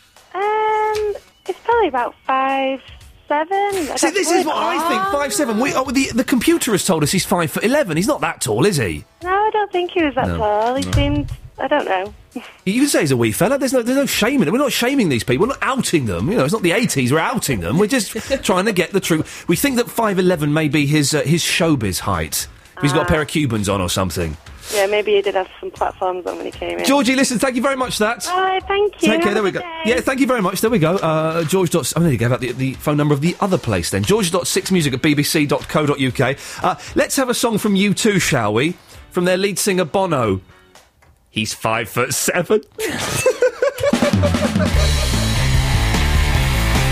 Um, it's probably about five, seven. I
See,
don't
this
know.
is what I think. Five seven. We, oh, the the computer has told us he's five foot eleven. He's not that tall, is he?
No, I don't think he was that
No.
tall. He
No.
seemed, I don't know.
You can say he's a wee fella. There's no, there's no shame in it. We're not shaming these people. We're not outing them. You know, it's not the eighties. We're outing them. We're just trying to get the truth. We think that five eleven may be his uh, his showbiz height. If he's got a pair of Cubans on or something.
Yeah, maybe he did have some platforms on when he came in.
Georgie, listen, thank you very much for that.
All right, thank you.
Take care,
Have
there
a
we
good
go.
day.
Yeah, thank you very much. There we go. Uh, George. Dot, oh, there you gave out the, the phone number of the other place then. George dot six music at b b c dot co dot u k. Uh, let's have a song from U two, shall we? From their lead singer Bono. He's five foot seven.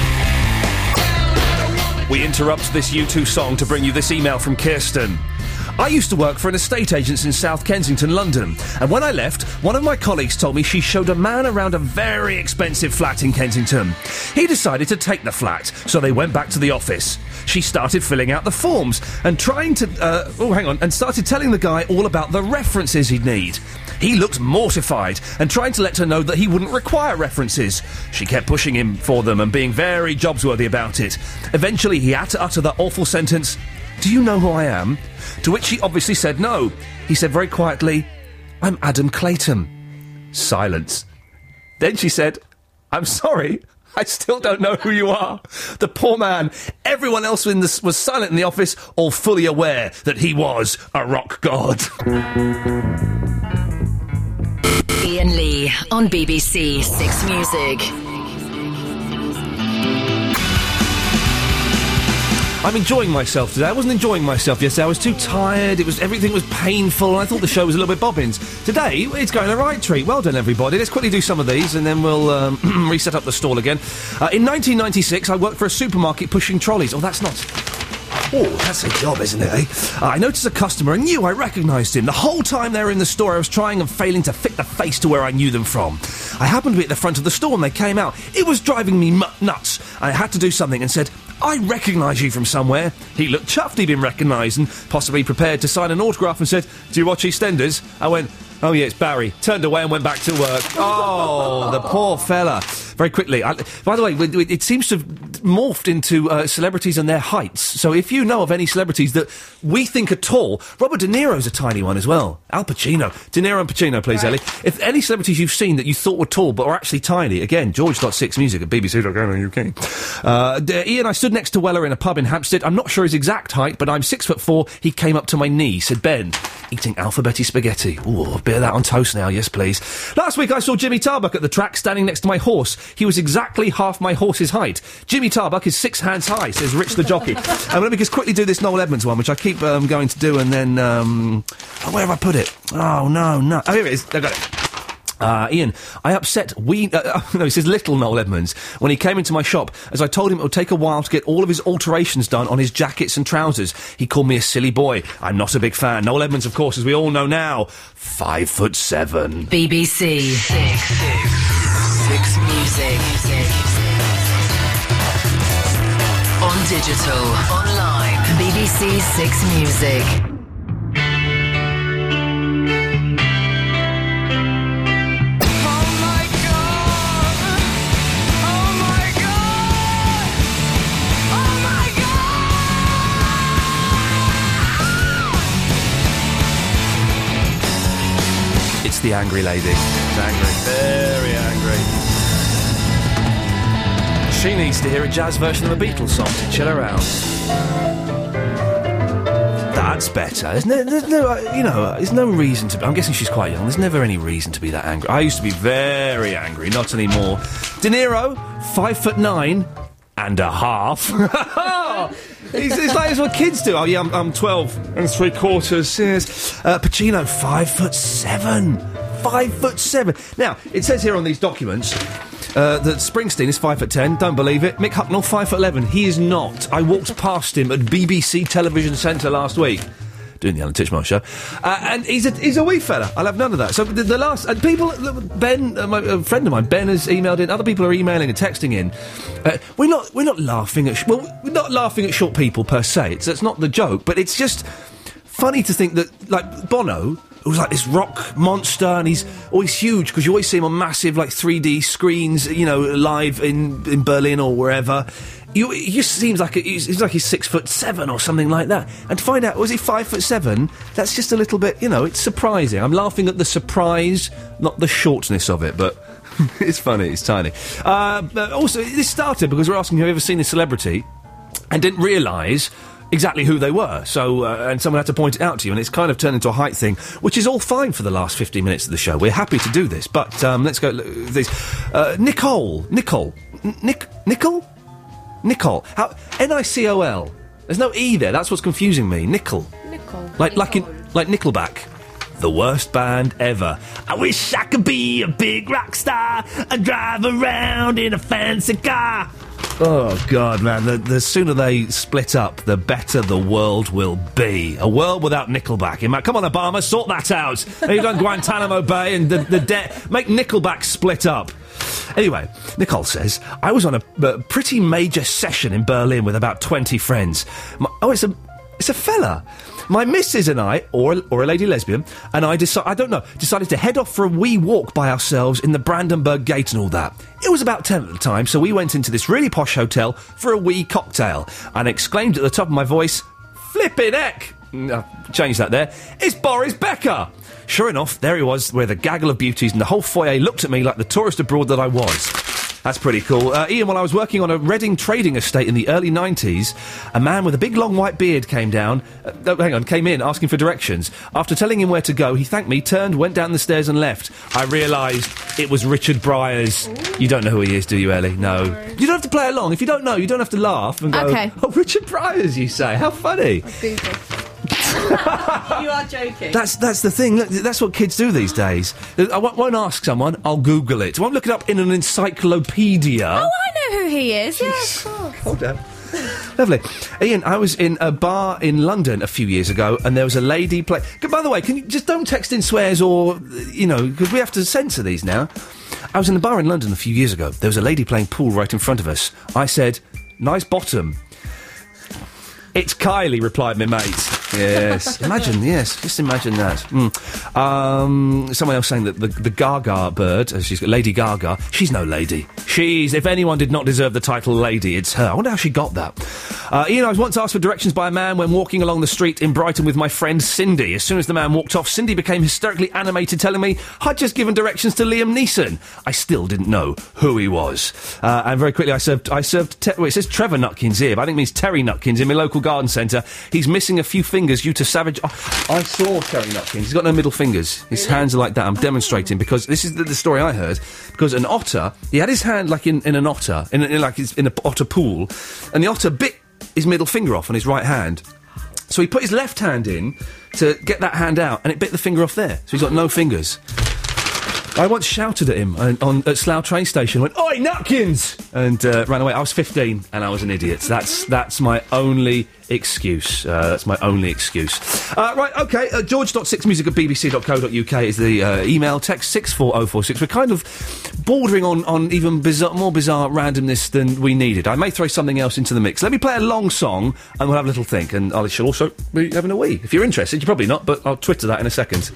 We interrupt this U two song to bring you this email from Kirsten. I used to work for an estate agent in South Kensington, London, and when I left, one of my colleagues told me she showed a man around a very expensive flat in Kensington. He decided to take the flat, so they went back to the office. She started filling out the forms and trying to, uh, oh, hang on, and started telling the guy all about the references he'd need. He looked mortified and trying to let her know that he wouldn't require references. She kept pushing him for them and being very jobsworthy about it. Eventually, he had to utter that awful sentence, "Do you know who I am?" To which she obviously said no. He said very quietly, "I'm Adam Clayton." Silence. Then she said, "I'm sorry, I still don't know who you are." The poor man, everyone else in this was silent in the office, all fully aware that he was a rock god.
Ian Lee on B B C Six Music.
I'm enjoying myself today. I wasn't enjoying myself yesterday. I was too tired. It was everything was painful. And I thought the show was a little bit bobbins. Today, it's going the right treat. Well done, everybody. Let's quickly do some of these, and then we'll um, reset up the stall again. Uh, in nineteen ninety-six, I worked for a supermarket pushing trolleys. Oh, that's not... Oh, that's a job, isn't it, eh? Uh, I noticed a customer and knew I recognised him. The whole time they were in the store, I was trying and failing to fit the face to where I knew them from. I happened to be at the front of the store and they came out. It was driving me mu- nuts. I had to do something and said, "I recognise you from somewhere." He looked chuffed he'd been recognised and possibly prepared to sign an autograph and said, "Do you watch EastEnders?" I went, "Oh yeah, it's Barry." Turned away and went back to work. Oh, the poor fella. Very quickly. I, by the way, it, it seems to have morphed into uh, celebrities and their heights. So if you know of any celebrities that we think are tall, Robert De Niro's a tiny one as well. Al Pacino. De Niro and Pacino, please, right. Ellie. If any celebrities you've seen that you thought were tall but are actually tiny, again, george dot six music at b b c dot co dot u k. Uh, Ian, I stood next to Weller in a pub in Hampstead. I'm not sure his exact height, but I'm six foot four. He came up to my knee, said Ben, eating alphabetti spaghetti. Ooh, a bit of that on toast now, yes please. Last week I saw Jimmy Tarbuck at the track standing next to my horse. He was exactly half my horse's height. Jimmy Tarbuck is six hands high, says Rich the jockey. And let me just quickly do this Noel Edmonds one, which I keep um, going to do, and then... Um, oh, where have I put it? Oh, no, no. Oh, here it is. I got it. Uh, Ian, I upset we... Uh, no, he says little Noel Edmonds when he came into my shop, as I told him it would take a while to get all of his alterations done on his jackets and trousers. He called me a silly boy. I'm not a big fan. Noel Edmonds, of course, as we all know now, five foot seven.
B B C Six, six, six Music. On digital, online, B B C Six Music.
It's the angry lady. She's angry. Very angry. She needs to hear a jazz version of a Beatles song to chill her out. That's better. There's no, there's no, uh, you know, there's no reason to be... I'm guessing she's quite young. There's never any reason to be that angry. I used to be very angry, not anymore. De Niro, five foot nine and a half. It's, it's like it's what kids do. Oh yeah, I'm, I'm twelve and three quarters. Yes. Uh, Pacino, five foot seven. Five foot seven. Now it says here on these documents uh, that Springsteen is five foot ten. Don't believe it. Mick Hucknall, five foot eleven. He is not. I walked past him at B B C Television Centre last week, doing the Alan Titchmarsh show, uh, and he's a he's a wee fella. I'll have none of that. So the, the last and people, Ben, uh, my, a friend of mine, Ben has emailed in. Other people are emailing and texting in. Uh, we're not we're not laughing at sh- well, we're not laughing at short people per se. It's that's not the joke, but it's just funny to think that like Bono, who was like this rock monster, and he's always huge because you always see him on massive like three D screens, you know, live in in Berlin or wherever. You, it just seems like he's like he's six foot seven or something like that. And to find out, was he five foot seven? That's just a little bit, you know, it's surprising. I'm laughing at the surprise, not the shortness of it, but it's funny, it's tiny. Uh, but also, this started because we're asking, have you ever seen a celebrity? And didn't realise exactly who they were. So, uh, and someone had to point it out to you, and it's kind of turned into a height thing, which is all fine for the last fifteen minutes of the show. We're happy to do this, but um, let's go. This uh, Nicole, Nicole, Nick, Nicole. Nicole. How? N I C O L. There's no E there. That's what's confusing me. Nickel.
Nickel.
Like, like, in, like Nickelback. The worst band ever. I wish I could be a big rock star and drive around in a fancy car. Oh, God, man. The, the sooner they split up, the better the world will be. A world without Nickelback. In fact, come on, Obama, sort that out. You've done Guantanamo Bay and the, the debt. Make Nickelback split up. Anyway, Nicole says, I was on a, a pretty major session in Berlin with about twenty friends. My, oh, it's a, it's a fella. My missus and I, or or a lady lesbian, and I decided, I don't know, decided to head off for a wee walk by ourselves in the Brandenburg Gate and all that. It was about ten at the time, so we went into this really posh hotel for a wee cocktail, and exclaimed at the top of my voice, flippin' heck! Uh, change that there. It's Boris Becker! Sure enough, there he was, with a gaggle of beauties, and the whole foyer looked at me like the tourist abroad that I was. That's pretty cool. Uh, Ian, while I was working on a Reading trading estate in the early nineties, a man with a big long white beard came down, uh, no, hang on, came in asking for directions. After telling him where to go, he thanked me, turned, went down the stairs and left. I realised it was Richard Bryars. Ooh. You don't know who he is, do you, Ellie? No. You don't have to play along. If you don't know, you don't have to laugh and go,
okay.
Oh, Richard Bryars, you say. How funny.
You are joking.
That's that's the thing. Look, that's what kids do these days. I w- won't ask someone. I'll Google it. I won't look it up in an encyclopedia.
Oh, I know who he is. Yeah, of course.
Hold on. Lovely. Ian, I was in a bar in London a few years ago, and there was a lady play... By the way, can you just don't text in swears or, you know, because we have to censor these now. I was in a bar in London a few years ago. There was a lady playing pool right in front of us. I said, nice bottom. It's Kylie, replied my mate. Yes. Imagine, yes. Just imagine that. Mm. Um, someone else saying that the, the Gaga bird, uh, she's got Lady Gaga, she's no lady. She's, if anyone did not deserve the title lady, it's her. I wonder how she got that. Uh, Ian, I was once asked for directions by a man when walking along the street in Brighton with my friend Cindy. As soon as the man walked off, Cindy became hysterically animated, telling me I'd just given directions to Liam Neeson. I still didn't know who he was. Uh, and very quickly, I served, I served, te- well, it says Trevor Nutkins here, but I think it means Terry Nutkins in my local garden centre. He's missing a few fingers due to savage... Oh, I saw Terry Nutkins. He's got no middle fingers. His really? hands are like that. I'm demonstrating because this is the, the story I heard. Because an otter, he had his hand like in, in an otter, in, in like his, in an otter pool, and the otter bit his middle finger off on his right hand. So he put his left hand in to get that hand out, and it bit the finger off there. So he's got no fingers. I once shouted at him on, on at Slough train station, went, "Oi, Nutkins!" and uh, ran away. I was fifteen and I was an idiot. That's that's my only excuse. Uh, that's my only excuse. Uh, right, okay. Uh, George dot six music at b b c dot co dot u k is the uh, email. Text six four oh four six. We're kind of bordering on, on even bizarre, more bizarre randomness than we needed. I may throw something else into the mix. Let me play a long song and we'll have a little think. And I shall also be having a wee. If you're interested, you're probably not, but I'll Twitter that in a second.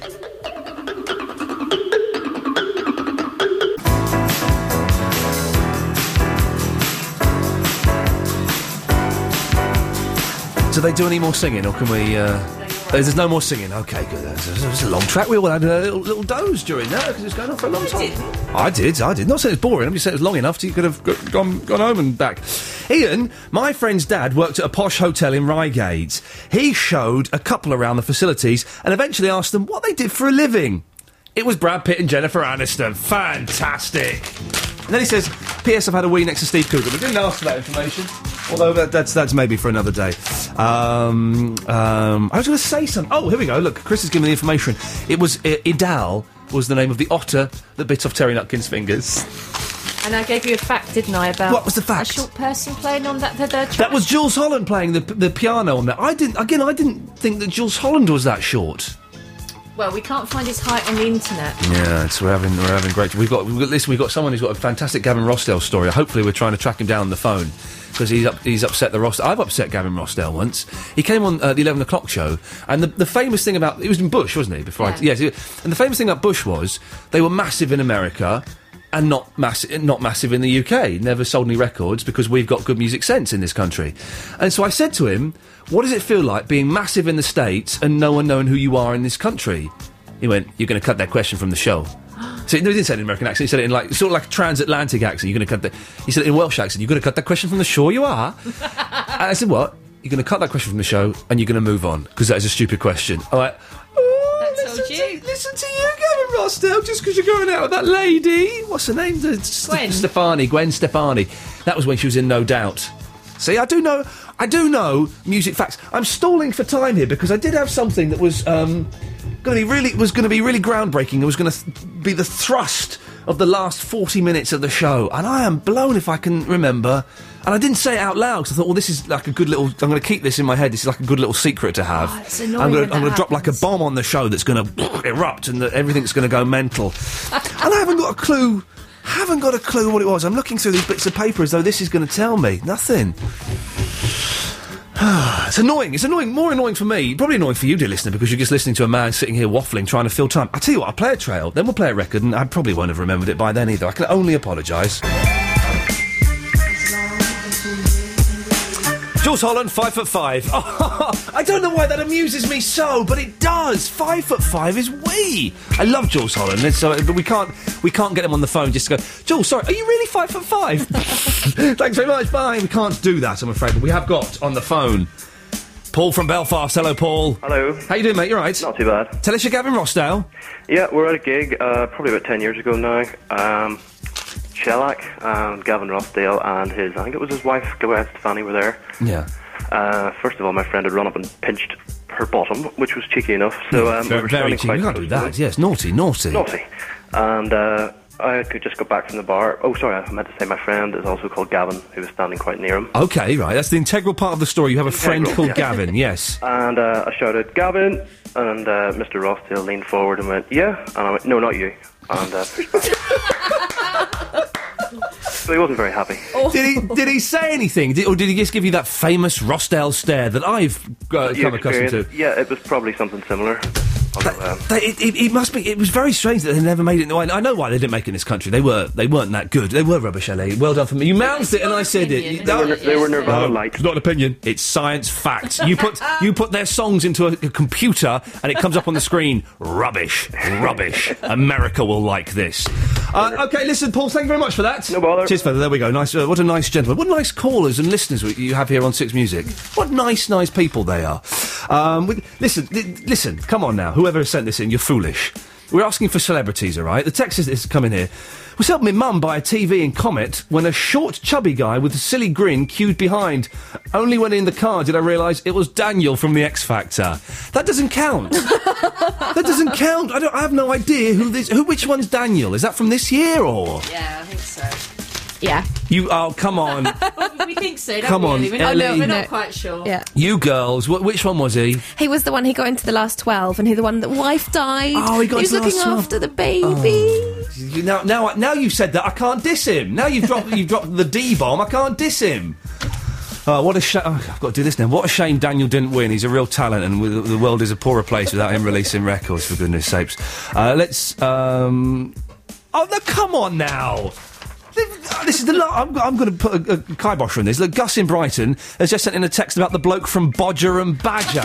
Do they do any more singing, or can we... Uh... There's no more singing. OK, good. It was a long track. We all had a little, little doze during that, because it was going on for a long time. I did, I did. Not saying it's boring, I'm just saying it was long enough so you could have g- gone, gone home and back. Ian, my friend's dad worked at a posh hotel in Reigate. He showed a couple around the facilities and eventually asked them what they did for a living. It was Brad Pitt and Jennifer Aniston. Fantastic. And then he says, P S I've had a wee next to Steve Coogan. We didn't ask for that information. Although that, that's that's maybe for another day. Um, um, I was going to say something. Oh, here we go. Look, Chris has given me the information. It was uh, Idal was the name of the otter that bit off Terry Nutkins' fingers.
And I gave you a fact, didn't I, about...
What was the fact?
A short person playing on that, the, the track.
That was Jules Holland playing the the piano on that. I didn't... Again, I didn't think that Jules Holland was that short.
Well, we can't find his height on the internet.
Yeah, it's, we're having we're having great... We've got, we've got listen, we've got someone who's got a fantastic Gavin Rossdale story. Hopefully we're trying to track him down on the phone, because he's up, he's upset the Rossdale... I've upset Gavin Rossdale once. He came on uh, the eleven o'clock show, and the, the famous thing about... It was in Bush, wasn't he? Before yeah. I... Yes, and the famous thing about Bush was they were massive in America and not, massi- not massive in the U K. Never sold any records because we've got good music sense in this country. And so I said to him, what does it feel like being massive in the States and no one knowing who you are in this country? He went, you're going to cut that question from the show. So, no, he didn't say it in an American accent. He said it in, like, sort of like a transatlantic accent. You're going to cut that... He said it in Welsh accent. You're going to cut that question from the show, you are? And I said, what? You're going to cut that question from the show and you're going to move on, because that is a stupid question. I'm like, oh,
That's
listen,
you.
to, listen to you, Gavin Rossdale, just because you're going out with that lady. What's her name? The,
Gwen.
Stefani. Gwen Stefani. That was when she was in No Doubt. See, I do know... I do know music facts. I'm stalling for time here because I did have something that was... Um, Going to be really was going to be really groundbreaking. It was going to th- be the thrust of the last forty minutes of the show, and I am blown if I can remember And I didn't say it out loud because I thought, well, this is like a good little. I'm going to keep this in my head. This is like a good little secret to have.
Oh, it's annoying
I'm
when
going
that
to drop like a bomb on the show that's going to erupt and that everything's going to go mental. And I haven't got a clue. Haven't got a clue what it was. I'm looking through these bits of paper as though this is going to tell me nothing. It's annoying. It's annoying. More annoying for me. Probably annoying for you, dear listener, because you're just listening to a man sitting here waffling, trying to fill time. I'll tell you what. I'll play a trail, then we'll play a record, and I probably won't have remembered it by then either. I can only apologise. Jules Holland, five foot five. Oh, I don't know why that amuses me so, but it does. Five foot five is wee. I love Jules Holland, it's, uh, but we can't we can't get him on the phone just to go, Jules, sorry, are you really five foot five? Thanks very much. Bye. We can't do that, I'm afraid. But we have got on the phone Paul from Belfast. Hello, Paul.
Hello.
How you doing, mate? You all right?
Not too bad.
Tell us you're Gavin Rossdale.
Yeah, we're at a gig uh, probably about ten years ago now. Um, Shellac and Gavin Rossdale and his, I think it was his wife, Gwen Stefani, were there.
Yeah.
Uh, first of all, my friend had run up and pinched her bottom, which was cheeky enough. So um,
very,
we were
very
standing
cheeky.
quite
You can't do
close to
that. Yes, naughty, naughty.
Naughty. And uh, I could just got back from the bar. Oh, sorry, I meant to say my friend is also called Gavin, who was standing quite near him.
Okay, right. That's the integral part of the story. You have a friend
Integral,
called
yeah.
Gavin, yes.
And uh, I shouted, Gavin! And uh, Mister Rossdale leaned forward and went, yeah? And I went, no, not you. And uh, pushed back. So he wasn't very happy.
Did he Did he say anything? Did, or did he just give you that famous Rossdale stare that I've uh,
You
come accustomed to?
experienced- Yeah, it was probably something similar. Although, um,
They, it, it, it must be. It was very strange that they never made it. No, I, I know why they didn't make it in this country. They were. They weren't that good. They were rubbish, Ellie. Well done for me. You mouthed it, and I said it. You-
They were- they were Nirvana
No,
light.
It's not an opinion. It's science fact. You put you put their songs into a, a computer, and it comes up on the screen. Rubbish, rubbish. America will like this. Uh, okay, listen, Paul. Thank you very much for that.
No bother.
Cheers, fella. There we go. Nice. Uh, what a nice gentleman. What nice callers and listeners we- you have here on Six Music. What nice, nice people they are. Um, we, listen, li- listen. Come on now. Whoever has sent this in, you're foolish. We're asking for celebrities, all right? The text is, is coming here. Was helping my mum buy a T V in Comet when a short, chubby guy with a silly grin queued behind. Only when in the car did I realise it was Daniel from the X Factor. That doesn't count. That doesn't count. I don't. I have no idea who this. Who? Which one's Daniel? Is that from this year or?
Yeah, I think so.
Yeah.
You. Oh, come on.
Well, we think so, don't
Come
we?
on,
Ellie? We're not,
Ellie.
we're not
No.
quite sure.
Yeah.
You girls. Wh- which one was he?
He was the one who got into the last twelve, and he the one that wife died.
Oh, he got
was
into the
looking
last twelve.
after the baby.
You- Now, now, now you've said that, I can't diss him. Now you've dropped, you've dropped the D bomb. I can't diss him. Oh, what a shame! Oh, I've got to do this now. What a shame Daniel didn't win. He's a real talent, and w- the world is a poorer place without him releasing records. For goodness sakes, uh, let's. Um... Oh, no, come on now. This is the. La- I'm, I'm going to put a, a kibosh on this. Look, Gus in Brighton has just sent in a text about the bloke from Bodger and Badger.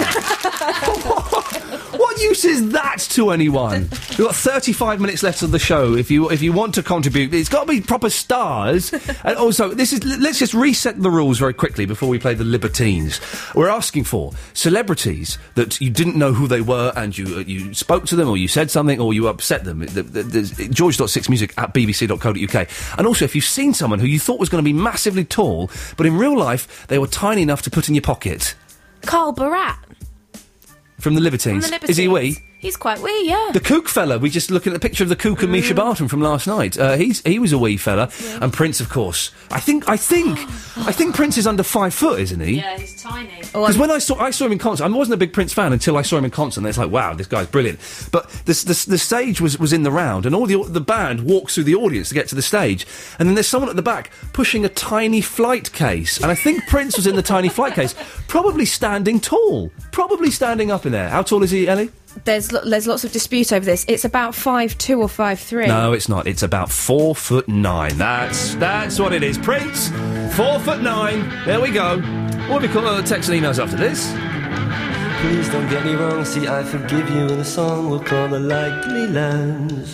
What use is that to anyone? We've got thirty-five minutes left of the show. If you if you want to contribute, it's got to be proper stars. And also, this is. Let's just reset the rules very quickly before we play the Libertines. We're asking for celebrities that you didn't know who they were, and you uh, you spoke to them, or you said something, or you upset them. The, the, the, George dot six music at b b c dot co dot u k. And also, if you've seen someone who you thought was going to be massively tall, but in real life they were tiny enough to put in your pocket.
Carl Barat.
From the Libertines.
From the Libertines.
Is he wee?
He's quite wee, yeah.
The Kook fella, we just looking at the picture of the Kook and Misha Barton from last night. Uh, he's he was a wee fella,
Yeah.
and Prince, of course. I think I think I think Prince is under five foot, isn't he?
Yeah, he's tiny.
Because when I saw I saw him in concert, I wasn't a big Prince fan until I saw him in concert. And it's like, wow, this guy's brilliant. But the the, the stage was, was in the round, and all the the band walks through the audience to get to the stage, and then there's someone at the back pushing a tiny flight case, and I think Prince was in the tiny flight case, probably standing tall, probably standing up in there. How tall is he, Ellie?
There's lo- there's lots of dispute over this. It's about five two or five three.
No, it's not. It's about four foot nine. That's that's what it is. Prince, four foot nine. There we go. What do we call uh, text and emails after this?
Please don't get me wrong, see I forgive you, and the song will call the Likely Lands.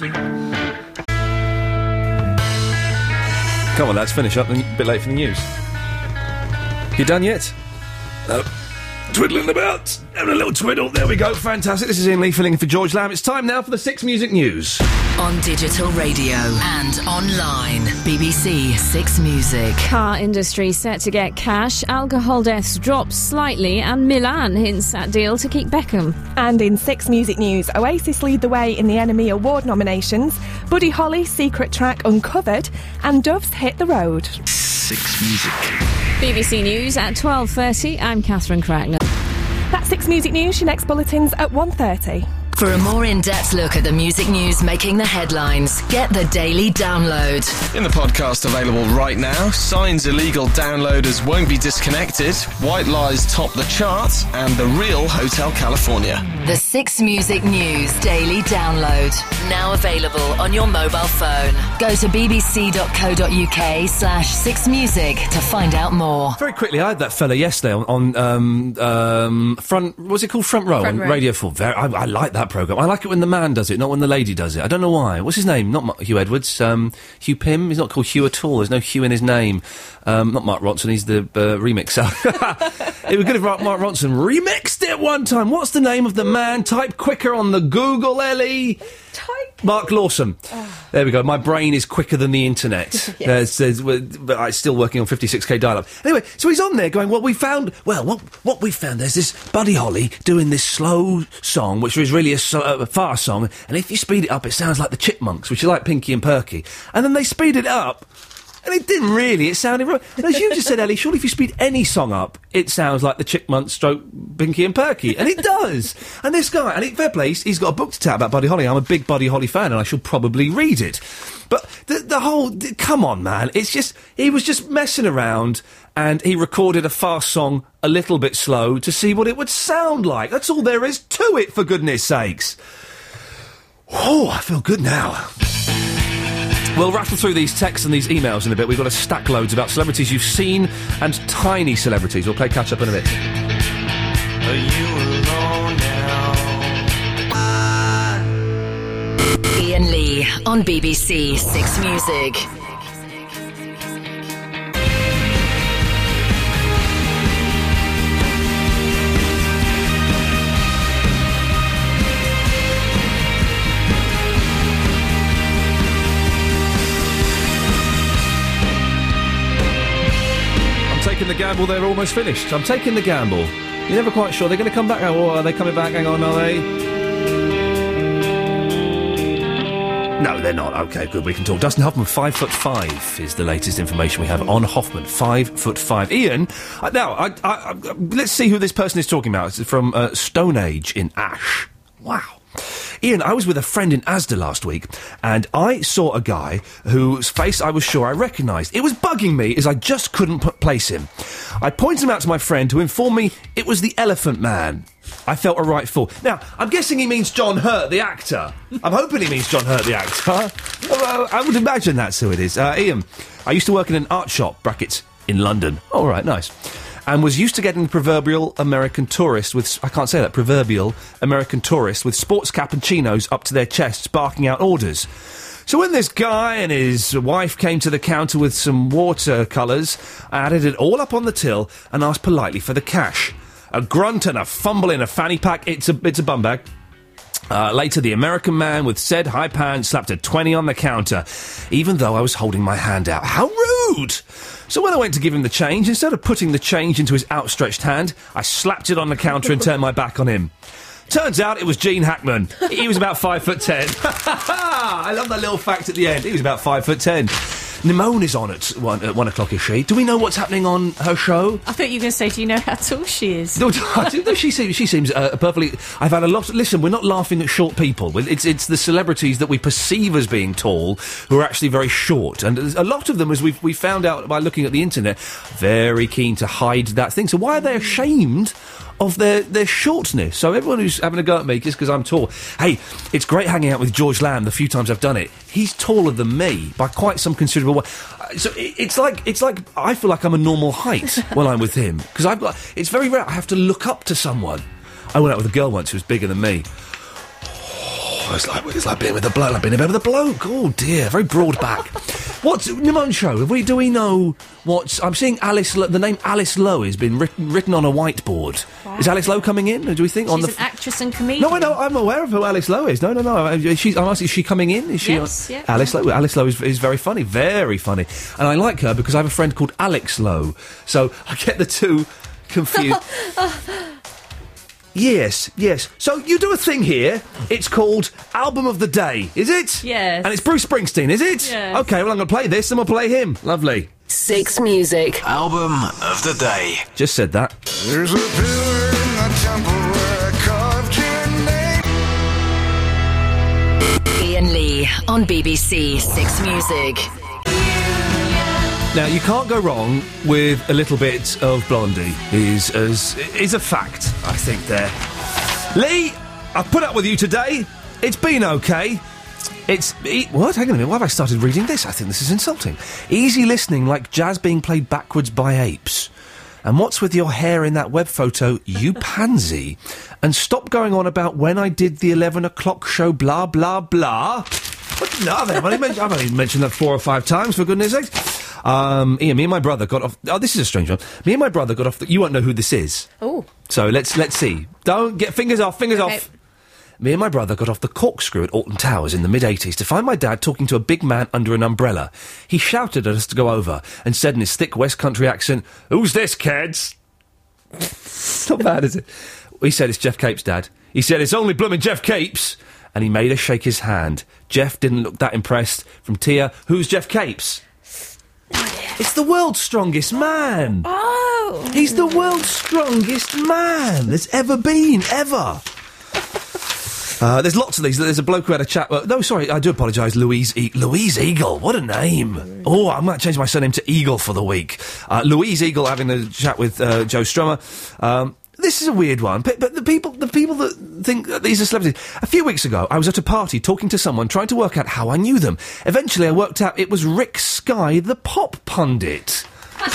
Come on, lads, finish up. A bit late for the news. You done yet? No. Twiddling about, having a little twiddle. There we go. Fantastic. This is Ian Lee filling in for George Lamb. It's time now for the Six Music News.
On digital radio and online. B B C Six Music.
Car industry set to get cash, alcohol deaths drop slightly, and Milan hints at deal to keep Beckham.
And in Six Music News, Oasis lead the way in the N M E Award nominations, Buddy Holly's secret track Uncovered, and Dove's Hit the Road.
Six Music.
B B C News at twelve thirty. I'm Catherine Cracknell.
That's Six Music News. Your next bulletin's at one thirty.
For a more in-depth look at the music news making the headlines, get the Daily Download.
In the podcast available right now, Sign's illegal downloaders won't be disconnected, White Lies top the charts, and The Real Hotel California.
The Six Music News Daily Download. Now available on your mobile phone. Go to bbc.co.uk slash six music to find out more.
Very quickly, I had that fella yesterday on, on um, um, front, what's it called? Front Row
Front
on
Row.
Radio four. Very, I, I like that programme. I like it when the man does it, not when the lady does it. I don't know why. What's his name? Not Mar- Hugh Edwards. Um, Hugh Pym. He's not called Hugh at all. There's no Hugh in his name. Um, not Mark Ronson. He's the uh, remixer. It would be good if Mark Ronson remixed it one time. What's the name of the man? Type quicker on the Google, Ellie.
Type.
Mark Lawson.
Oh.
There we go. My brain is quicker than the internet.
Yes.
There's, there's, but I'm still working on fifty-six K dial-up. Anyway, so he's on there going, well, we found, well, what, what we found, there's this Buddy Holly doing this slow song, which is really a, so, a fast song, and if you speed it up, it sounds like the Chipmunks, which are like Pinky and Perky. And then they speed it up, and it didn't really. It sounded... Ro- and as you just said, Ellie, surely if you speed any song up, it sounds like the Chipmunks stroke Pinky and Perky. And it does. And this guy... And it, fair play, he's, he's got a book to tell about Buddy Holly. I'm a big Buddy Holly fan, and I shall probably read it. But the, the whole... The, come on, man. It's just... He was just messing around, and he recorded a fast song a little bit slow to see what it would sound like. That's all there is to it, for goodness sakes. Oh, I feel good now. We'll rattle through these texts and these emails in a bit. We've got a stack loads about celebrities you've seen and tiny celebrities. We'll play catch-up in a bit.
Are you alone now?
Ian Lee on B B C Six Music.
Taking the gamble, they're almost finished. I'm taking the gamble. You're never quite sure. They're going to come back. Oh, are they coming back? Hang on, are they? No, they're not. OK, good. We can talk. Dustin Hoffman, five foot five, is the latest information we have on Hoffman. Five foot five. Ian, uh, now, I, I, I, let's see who this person is talking about. It's from uh, Stone Age in Ash. Wow. Ian, I was with a friend in Asda last week, and I saw a guy whose face I was sure I recognised. It was bugging me, as I just couldn't p- place him. I pointed him out to my friend, who informed me it was the Elephant Man. I felt a right fool. Now, I'm guessing he means John Hurt, the actor. I'm hoping he means John Hurt, the actor. Well, I would imagine that's who it is. Uh, Ian, I used to work in an art shop, brackets, in London. All right, nice. And was used to getting the proverbial American tourist with... I can't say that. Proverbial American tourist with sports cap and chinos up to their chests barking out orders. So when this guy and his wife came to the counter with some watercolours, I added it all up on the till and asked politely for the cash. A grunt and a fumble in a fanny pack. It's a, it's a bum bag. Uh, later, the American man with said high pants slapped a twenty on the counter, even though I was holding my hand out. How rude! So when I went to give him the change, instead of putting the change into his outstretched hand, I slapped it on the counter and turned my back on him. Turns out it was Gene Hackman. He was about five foot ten. I love that little fact at the end. He was about five foot ten. Nimone is on at one, at one o'clock, is she? Do we know what's happening on her show?
I thought you were going to say, do you know how tall she is?
No, she seems, she seems uh, perfectly... I've had a lot... Listen, we're not laughing at short people. It's, it's the celebrities that we perceive as being tall who are actually very short. And a lot of them, as we've we found out by looking at the internet, very keen to hide that thing. So why are they ashamed of their, their shortness? So everyone who's having a go at me just because I'm tall... Hey, it's great hanging out with George Lamb the few times I've done it. He's taller than me by quite some considerable way. So it, it's like it's like I feel like I'm a normal height when I'm with him because I've got. It's very rare I have to look up to someone. I went out with a girl once who was bigger than me. Oh, it's like it's like being with a bloke. Like being in bed with a bloke. Oh dear, very broad back. What's Nimone show? Have we? Do we know what's? I'm seeing Alice. Lo- the name Alice Lowe has been written written on a whiteboard. Wow. Is Alice Lowe coming in? Or do we think
She's
on the?
She's an actress and comedian.
No, I know. I'm aware of who Alice Lowe is. No, no, no. She's. I'm asking, is she coming in? Is she?
Yes.
On?
Yeah.
Alice Lowe. Alice Lowe is, is very funny. Very funny. And I like her because I have a friend called Alex Lowe. So I get the two confused. Yes, yes. So you do a thing here. It's called Album of the Day, is it?
Yes.
And it's Bruce Springsteen, is it?
Yes.
OK, well, I'm going to play this and we'll play him. Lovely.
Six Music.
Album of the day.
Just said that.
There's a pillar in the temple where I carved your name.
Ian Lee on B B C Six Music.
Now, you can't go wrong with a little bit of Blondie, is, is, is a fact, I think, there. Lee, I've put up with you today. It's been okay. It's... E- what? Hang on a minute, why have I started reading this? I think this is insulting. Easy listening like jazz being played backwards by apes. And what's with your hair in that web photo, you pansy? And stop going on about when I did the eleven o'clock show, blah, blah, blah. What? No, I've only, men- I've only mentioned that four or five times, for goodness sake. Um, Ian, me and my brother got off... Oh, this is a strange one. Me and my brother got off... The, you won't know who this is.
Oh.
So let's let's see. Don't get... Fingers off, fingers
Okay.
off. Me and my brother got off the Corkscrew at Alton Towers in the mid-eighties to find my dad talking to a big man under an umbrella. He shouted at us to go over and said in his thick West Country accent, "Who's this, kids?" It's not bad, is it? He said, "It's Jeff Capes, Dad." He said, "It's only blooming Jeff Capes." And he made us shake his hand. Jeff didn't look that impressed. From Tia, "Who's Jeff Capes?" It's the world's strongest man.
Oh.
He's the world's strongest man there's ever been, ever. Uh, there's lots of these. There's a bloke who had a chat... Uh, no, sorry, I do apologise, Louise e- Louise Eagle, what a name. Oh, I might change my surname to Eagle for the week. Uh, Louise Eagle having a chat with uh, Joe Strummer. Um, this is a weird one, but, but the people the people that think that these are celebrities... A few weeks ago, I was at a party talking to someone, trying to work out how I knew them. Eventually, I worked out it was Rick Sky, the pop pundit.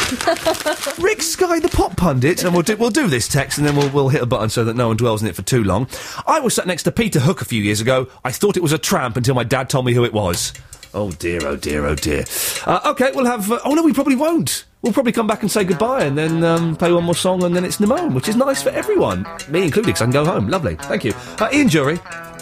Rick Sky, the pop pundit, and we'll do, we'll do this text and then we'll, we'll hit a button so that no one dwells in it for too long. I was sat next to Peter Hook a few years ago. I thought it was a tramp until my dad told me who it was. Oh dear, oh dear, oh dear. Uh, OK, we'll have... Uh, oh no, we probably won't. We'll probably come back and say goodbye and then um, play one more song and then it's Nimone, which is nice for everyone. Me included, because I can go home. Lovely, thank you. Uh, Ian Jury,